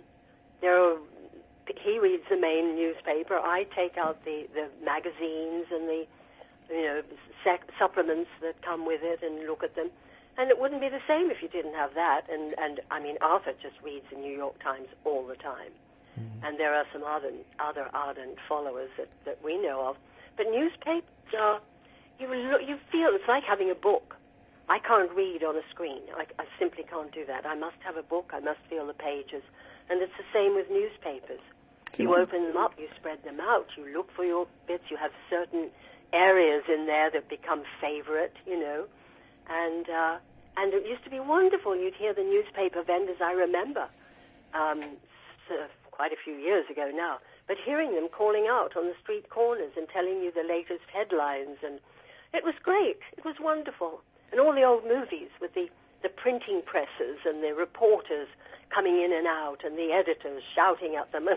he reads the main newspaper. I take out the magazines and the supplements that come with it and look at them. And it wouldn't be the same if you didn't have that. And Arthur just reads the New York Times all the time. Mm-hmm. And there are some other ardent followers that we know of. But newspapers are, you feel it's like having a book. I can't read on a screen. I simply can't do that. I must have a book. I must feel the pages. And it's the same with newspapers. You open them up, you spread them out, you look for your bits, you have certain areas in there that become favorite, and it used to be wonderful. You'd hear the newspaper vendors, I remember, quite a few years ago now, but hearing them calling out on the street corners and telling you the latest headlines, and it was great. It was wonderful. And all the old movies with the printing presses and the reporters coming in and out, and the editors shouting at them.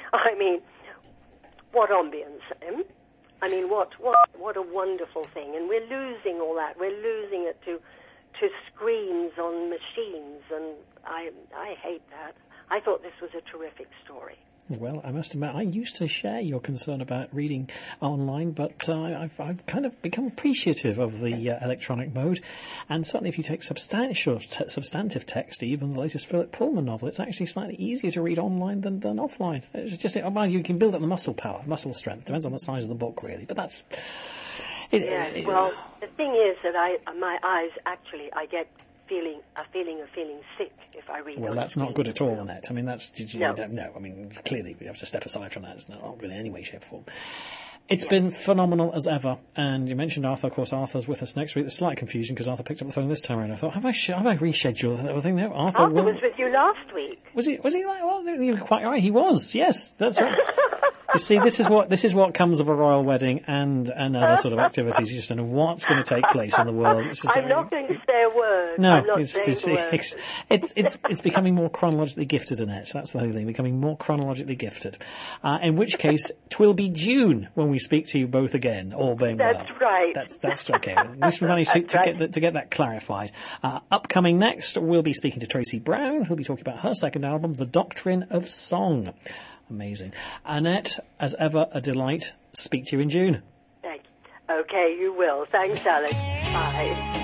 What ambience, what a wonderful thing. And we're losing all that. We're losing it to screens on machines, and I hate that. I thought this was a terrific story. Well, I must admit, I used to share your concern about reading online, but I've kind of become appreciative of the electronic mode. And certainly if you take substantive text, even the latest Philip Pullman novel, it's actually slightly easier to read online than offline. It's just, you can build up the muscle strength. Depends on the size of the book, really. But that's... Well, the thing is that my eyes, actually, I get a feeling of feeling sick if I read. Well, that's not good at all, Annette. No. Clearly we have to step aside from that. It's not good in any way, shape, or form. It's been phenomenal as ever. And you mentioned Arthur. Of course, Arthur's with us next week. There's slight confusion because Arthur picked up the phone this time around. I thought, have I rescheduled everything now? Arthur was with you last week. Was he? Well, you're quite right. He was. Yes, that's right. You see, this is what comes of a royal wedding and other sort of activities. You just don't know what's going to take place in the world. I'm not going to say a word. No, it's becoming more chronologically gifted, Annette. That's the whole thing, becoming more chronologically gifted. In which case, 'twill be June when we speak to you both again, all being well. That's right. That's okay. At least we managed to get that clarified. Upcoming next, we'll be speaking to Tracy Brown, who'll be talking about her second album, The Doctrine of Song. Amazing. Annette, as ever, a delight. Speak to you in June. Thank you. Okay, you will. Thanks, Alex. Bye.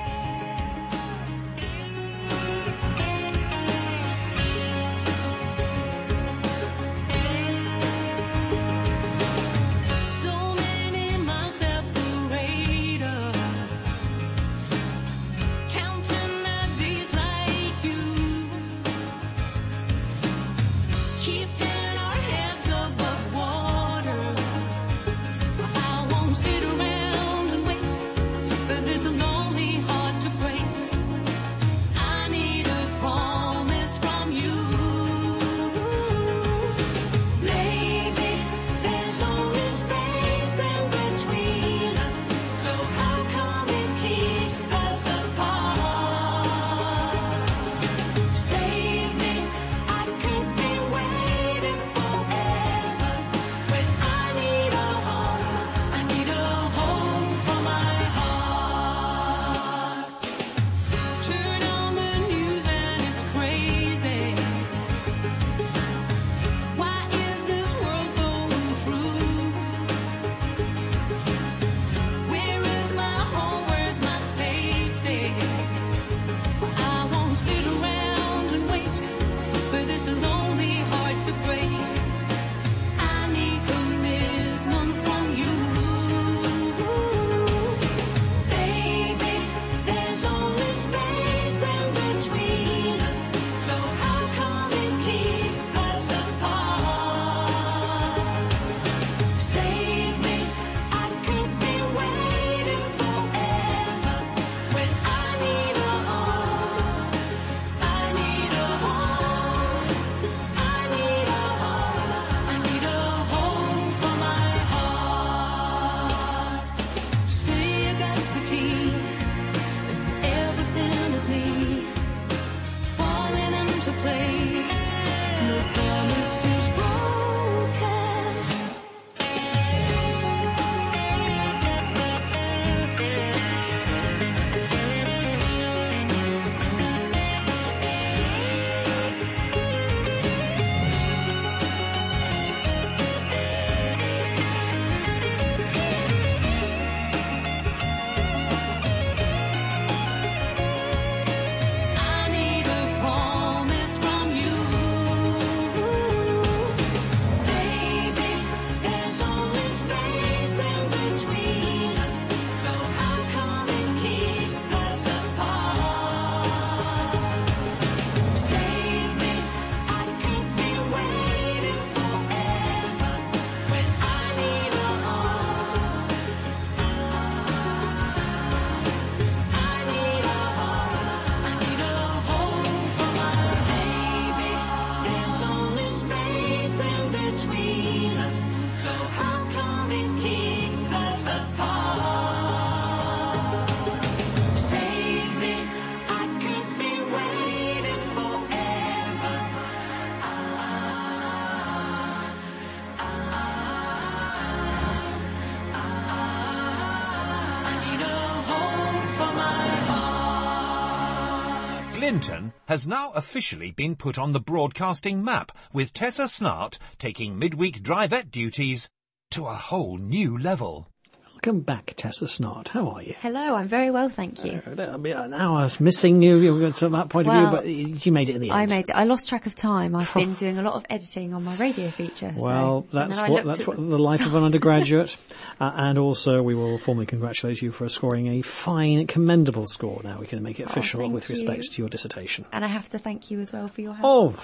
Linton has now officially been put on the broadcasting map, with Tessa Snart taking midweek drivette duties to a whole new level. Welcome back, Tessa Snart. How are you? Hello, I'm very well, thank you. Now I was missing you from that point of view, but you made it in the end. I made it. I lost track of time. I've been doing a lot of editing on my radio feature. Well, so, that's what the life of an undergraduate. And also, we will formally congratulate you for scoring a fine, commendable score. Now we can make it official with respect to your dissertation. And I have to thank you as well for your help.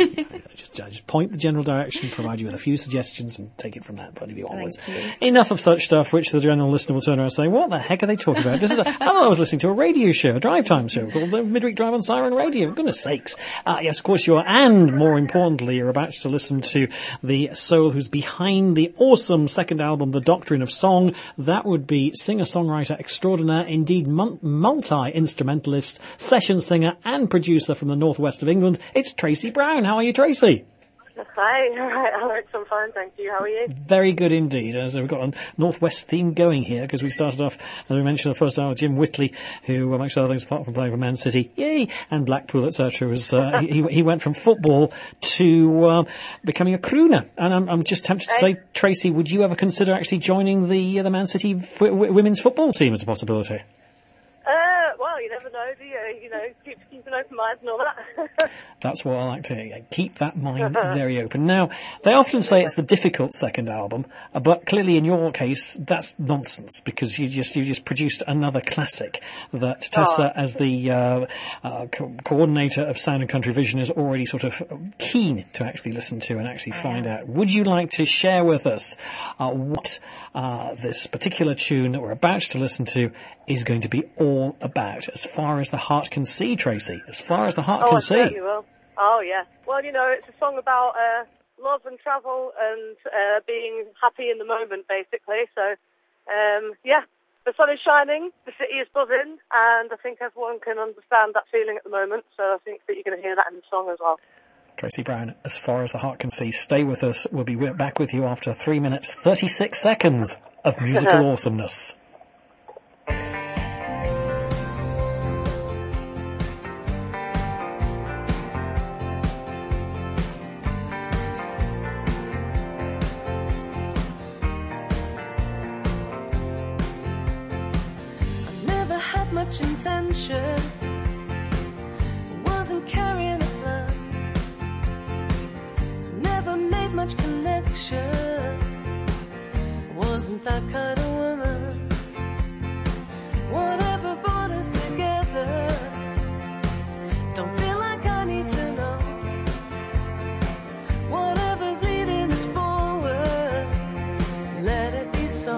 Just point the general direction, provide you with a few suggestions, and take it from that point of view onwards. Thank you. Enough of such stuff, which the general listener will turn around and say, what the heck are they talking about? I thought I was listening to a radio show, a drive time show called the Midweek Drive on Siren Radio. For goodness sakes. Yes, of course you are. And more importantly, you're about to listen to the soul who's behind the awesome second album, The Doctrine of Song. That would be singer-songwriter extraordinaire, indeed multi-instrumentalist, session singer and producer from the northwest of England. It's Tracy Brown. How are you, Tracy? Hi, Alex, I'm fine, thank you. How are you? Very good indeed. As we've got a Northwest theme going here, because we started off, as we mentioned, the first hour with Jim Whitley, who, amongst other things, apart from playing for Man City, yay, and Blackpool, etc., was he went from football to becoming a crooner. And I'm just tempted to say, Tracy, would you ever consider actually joining the Man City women's football team as a possibility? Well, you never know, do you? You know, keep an open mind and all that. That's what I like to hear. Keep that mind very open. Now, they often say it's the difficult second album, but clearly in your case, that's nonsense, because you just produced another classic that Tessa, as the coordinator of Sound and Country Vision, is already sort of keen to actually listen to and actually find out. Would you like to share with us what this particular tune that we're about to listen to is going to be all about, as far as the heart can see, Tracy? As far as the heart can see. Oh, I certainly will. Oh, yeah. Well, you know, it's a song about love and travel and being happy in the moment, basically. So, yeah, the sun is shining, the city is buzzing, and I think everyone can understand that feeling at the moment. So I think that you're going to hear that in the song as well. Tracy Brown, as far as the heart can see. Stay with us. We'll be back with you after 3 minutes, 36 seconds of musical awesomeness. Much intention, wasn't carrying a plan, never made much connection, wasn't that kind of woman. Whatever brought us together, don't feel like I need to know. Whatever's leading us forward, let it be so.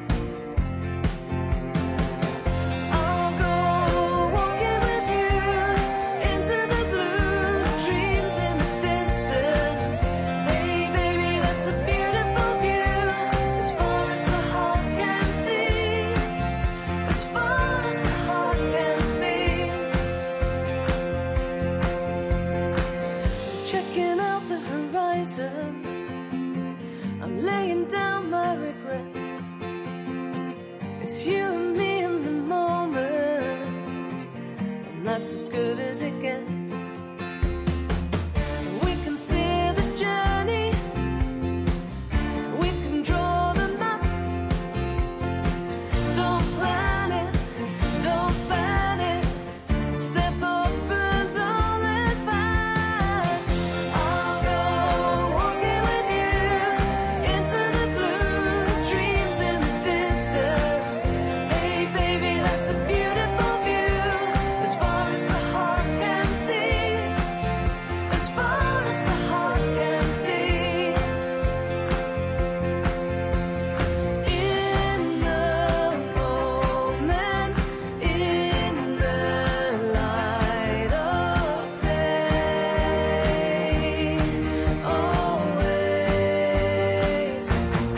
I'm laying down my regrets. It's you and me in the moment, and that's as good as it gets. We can steer the journey, we can draw the map. Don't plan it, don't plan it. Step up and don't let back. I'll go walking with you into the blue, dreams in the distance. Hey baby, that's a beautiful view, as far as the heart can see, as far as the heart can see. In the moment, in the light of day, always.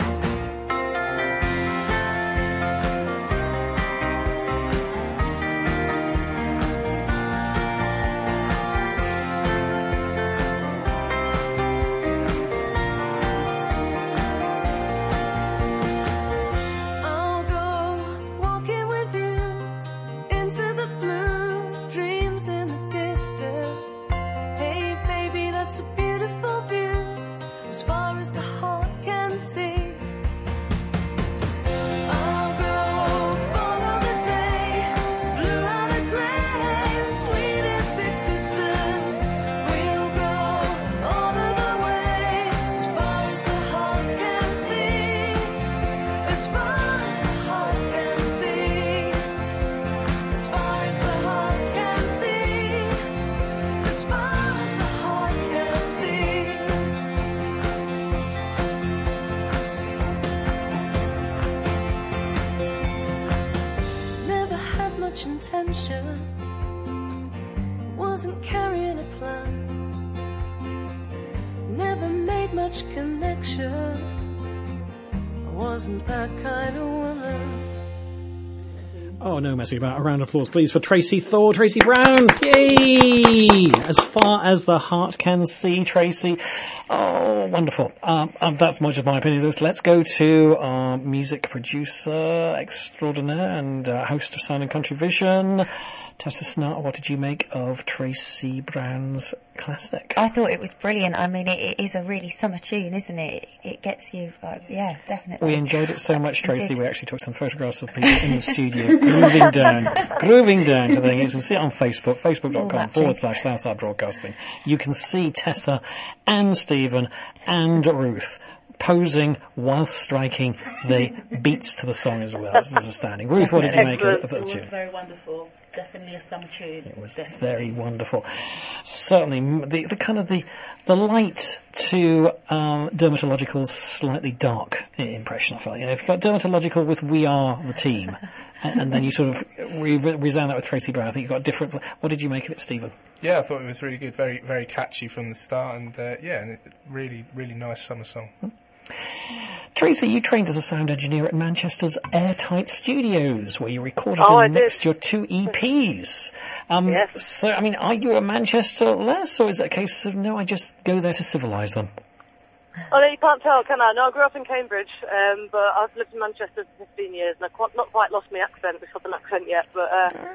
I'll go walking with you into the blue, dreams in the distance. Hey baby, that's a beautiful view, as far as the heart can see. I'll go follow the day, blue out of grey, the sweetest existence. We'll go all of the way, as far as the heart can see, as far as the heart can see, as far as the heart can see, as far as the heart can see. Never had much intention, wasn't carrying a plan, never made much connection, I wasn't that kind of woman. Oh, no messing about. A round of applause, please, for Tracy Thor, Tracy Brown. Yay! As far as the heart can see, Tracy. Oh, wonderful. That's much of my opinion of this. Let's go to our music producer extraordinaire and host of Sound and Country Vision, Tessa Snart. What did you make of Tracy Brown's classic? I thought it was brilliant. I mean, it is a really summer tune, isn't it? It gets you, yeah, definitely. We enjoyed it so much, Tracy. We actually took some photographs of people in the studio grooving down to the thing. You can see it on Facebook, facebook.com/Southside Broadcasting. You can see Tessa and Stephen and Ruth posing whilst striking the beats to the song as well. This is astounding. Ruth, what did you make of the It tune? was very wonderful. Definitely a summer tune. It was very wonderful. Certainly, the kind of the light to Dermatological's slightly dark impression. I felt. You know, if you got Dermatological with "We Are the Team," and then you sort of resound that with Tracy Brown, I think you got different. What did you make of it, Stephen? Yeah, I thought it was really good, very very catchy from the start, and and it really really nice summer song. Tracy, you trained as a sound engineer at Manchester's Airtight Studios, where you recorded and mixed your 2 EPs. Yes. So, I mean, are you a Manchester lass, or is it a case of, no, I just go there to civilise them? Oh, no, you can't tell, can I? No, I grew up in Cambridge, but I've lived in Manchester for 15 years, and I've not quite lost my accent, the southern accent yet, but,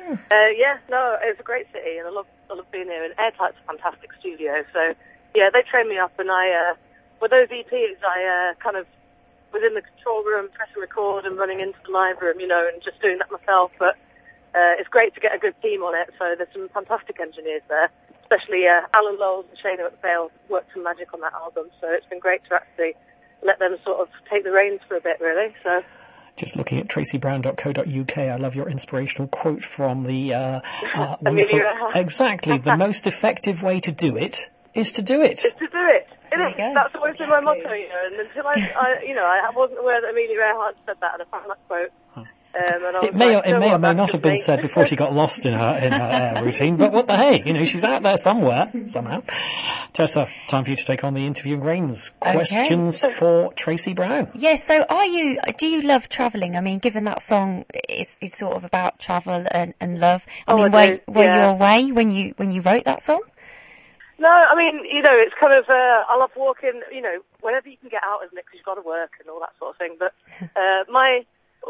it's a great city, and I love being here, and Airtight's a fantastic studio, so, yeah, they trained me up, and with those EPs, I kind of was in the control room, pressing record and running into the live room, and just doing that myself. But it's great to get a good team on it. So there's some fantastic engineers there, especially Alan Lowles and Shana McPhail worked some magic on that album. So it's been great to actually let them sort of take the reins for a bit, really. So. Just looking at tracybrown.co.uk, I love your inspirational quote from the wonderful... Exactly, the most effective way to do it is to do it. Is to do it. That's always been my motto, and until I wasn't aware that Amelia Earhart said that, and I found that quote. It may or may not have been said before she got lost in her air routine, but what the hey, she's out there somewhere, somehow. Tessa, time for you to take on the interviewing reins. Questions for Tracy Brown. Yes, so do you love travelling? I mean, given that song is sort of about travel and love, were you away when you wrote that song? No, I mean, it's kind of, I love walking, whenever you can get out, isn't it, because you've got to work and all that sort of thing. But my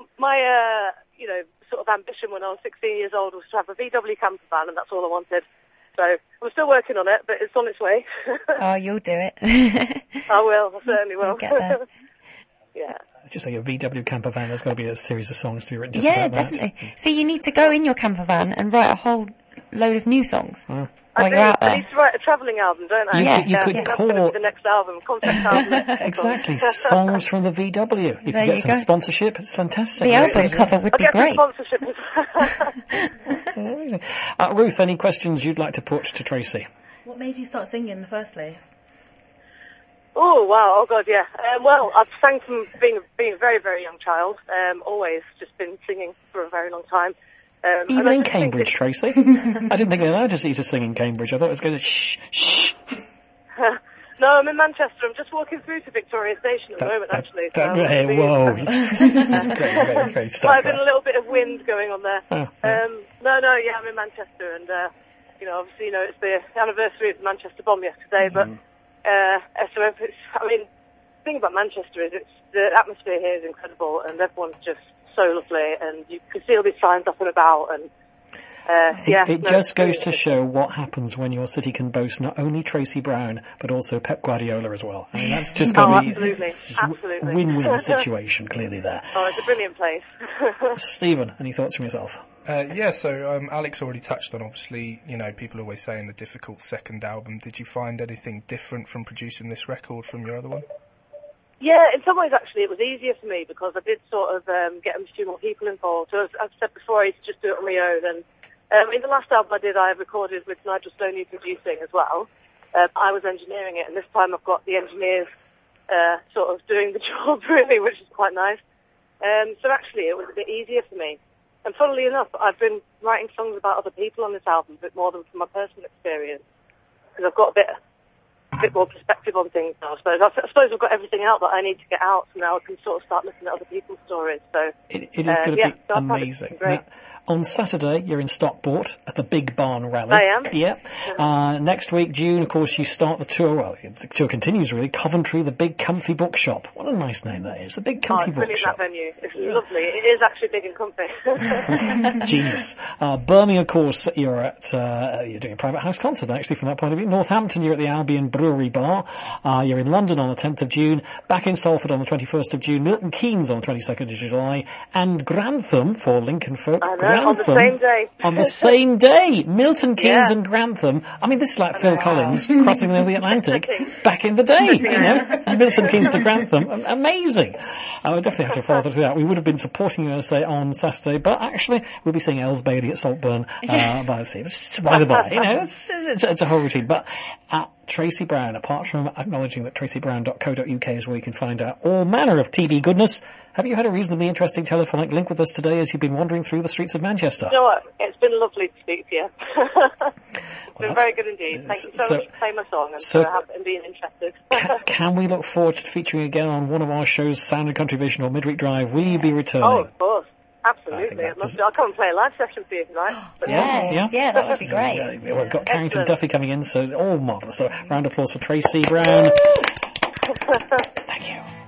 sort of ambition when I was 16 years old was to have a VW camper van, and that's all I wanted. So I'm still working on it, but it's on its way. Oh, you'll do it. I will, I certainly will. You'll get there. Yeah. Just like a VW camper van, there's got to be a series of songs to be written just about definitely. That. So you need to go in your camper van and write a whole load of new songs. I need to write a travelling album, don't I? You could call that's the next album, concept album. Exactly, songs from the VW. You can get some sponsorship. It's fantastic. The album cover would be great. Sponsorship. Ruth, any questions you'd like to put to Tracy? What made you start singing in the first place? Oh wow! Oh god, yeah. Well, I've sang from being a very very young child. Always just been singing for a very long time. Even in Cambridge, Tracy? I didn't think they allowed you to sing in Cambridge. I thought it was going to shh. No, I'm in Manchester. I'm just walking through to Victoria Station at the moment, actually. Whoa. great stuff. There's been a little bit of wind going on there. I'm in Manchester, and, obviously, it's the anniversary of the Manchester bomb yesterday, but, the thing about Manchester is the atmosphere here is incredible, and everyone's just so lovely, and you can see all these signs up and about, and it just goes to show what happens when your city can boast not only Tracy Brown but also Pep Guardiola as well. I mean, that's just going to be absolutely win-win situation clearly there. Oh, it's a brilliant place. Stephen, any thoughts from yourself? So Alex already touched on, obviously, people always saying the difficult second album. Did you find anything different from producing this record from your other one? Yeah, in some ways, actually, it was easier for me because I did sort of get a few more people involved. So as I've said before, I used to just do it on my own. And in the last album I recorded with Nigel Stoney producing as well. I was engineering it, and this time I've got the engineers sort of doing the job, really, which is quite nice. So actually, it was a bit easier for me. And funnily enough, I've been writing songs about other people on this album a bit more than from my personal experience. Because I've got a bit bit more perspective on things now. I suppose I've got everything out that I need to get out, so now I can sort of start looking at other people's stories. So it is going to be amazing. Great. Now, on Saturday, you're in Stockport at the Big Barn Rally. I am. Yeah. Next week, June, of course, you start the tour. Well, the tour continues, really. Coventry, the Big Comfy Bookshop. What a nice name that is. The Big Comfy it's brilliant, Bookshop. that venue. It's lovely. It is actually big and comfy. Genius. Birmingham, of course, you're at, you're doing a private house concert, actually, from that point of view. Northampton, you're at the Albion Brewery Bar. You're in London on the 10th of June. Back in Salford on the 21st of June. Milton Keynes on the 22nd of July. And Grantham for Lincoln folk. I know, on the same day. On the same day. Milton Keynes and Grantham. I mean, this is like Phil Collins crossing over the Atlantic back in the day, you know. Milton Keynes to Grantham. Amazing. I would definitely have to follow through that. We would have been supporting you, say, on Saturday, but actually we'll be seeing Els Bailey at Saltburn by the sea. It's by the by, you know, it's a whole routine. But Tracy Brown, apart from acknowledging that tracybrown.co.uk is where you can find out all manner of TB goodness, have you had a reasonably interesting telephonic link with us today as you've been wandering through the streets of Manchester? You know what? It's been lovely to speak to you. It's been very good indeed. Thank you so much for playing my song and being interested. Can we look forward to featuring again on one of our shows, Sound and Country Vision or Midweek Drive? Will you be returning? Oh, of course. Absolutely. I'll come and play a live session for you tonight. Yeah, that would be great. We've got Carrington Duffy coming in, so all marvellous. So round of applause for Tracy Brown. Thank you.